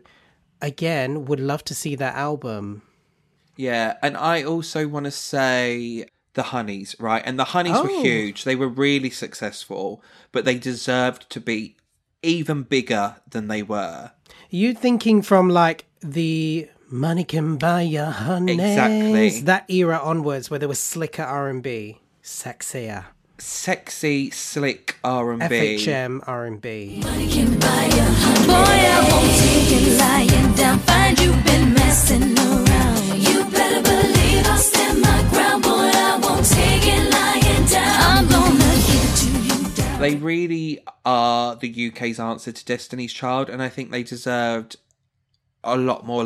again, would love to see that album. Yeah, and I also want to say the Honeys, right? And the Honeys were huge. They were really successful, but they deserved to be even bigger than they were. You thinking from the Money Can Buy Your Honeys, exactly, that era onwards where there was slicker R&B, sexier, sexy, slick R&B, FHM R&B. Money can buy your honey. Boy, I won't take it lying down. Find you been messing around. You better believe I'll stand my ground. Boy, I won't take it lying down. I'm gonna get you down. They really are the UK's answer to Destiny's Child, and I think they deserved a lot more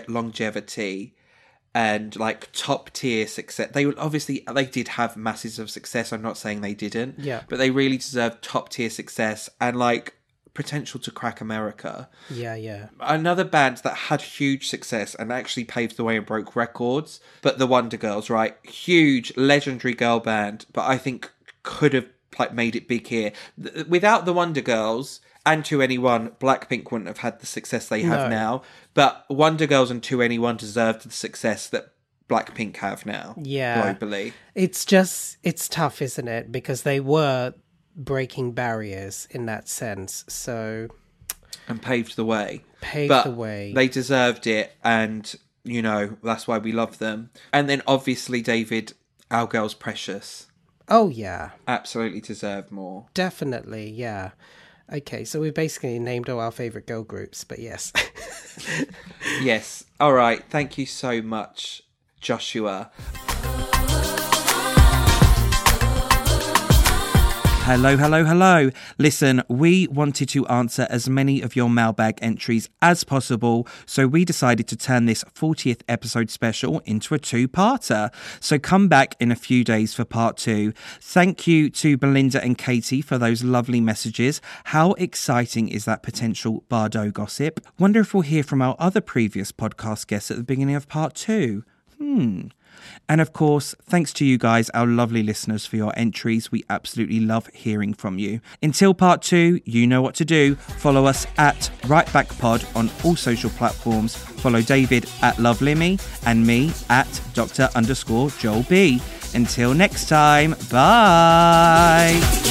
longevity and top tier success. They did have masses of success. I'm not saying they didn't. Yeah. But they really deserved top tier success and potential to crack America. Yeah. Another band that had huge success and actually paved the way and broke records, but the Wonder Girls, right? Huge, legendary girl band, but I think could have made it big here. Without the Wonder Girls and 2NE1, Blackpink wouldn't have had the success they have now. But Wonder Girls and 2NE1 deserved the success that Blackpink have now. Yeah. Globally. It's tough, isn't it? Because they were breaking barriers in that sense. So. And paved the way. The way. They deserved it, and, that's why we love them. And then obviously, David, our girl's Precious. Oh, yeah. Absolutely deserved more. Definitely, yeah. Okay, so we've basically named all our favourite girl groups, but yes. Yes. All right. Thank you so much, Joshua. Hello. Listen, we wanted to answer as many of your mailbag entries as possible, so we decided to turn this 40th episode special into a two-parter. So come back in a few days for part 2. Thank you to Belinda and Katie for those lovely messages. How exciting is that potential Bardot gossip? Wonder if we'll hear from our other previous podcast guests at the beginning of part 2. And of course, thanks to you guys, our lovely listeners, for your entries. We absolutely love hearing from you. Until part 2, you know what to do. Follow us at RightBackPod on all social platforms. Follow David at LoveLimmy and me at Dr._Joel B. Until next time, bye.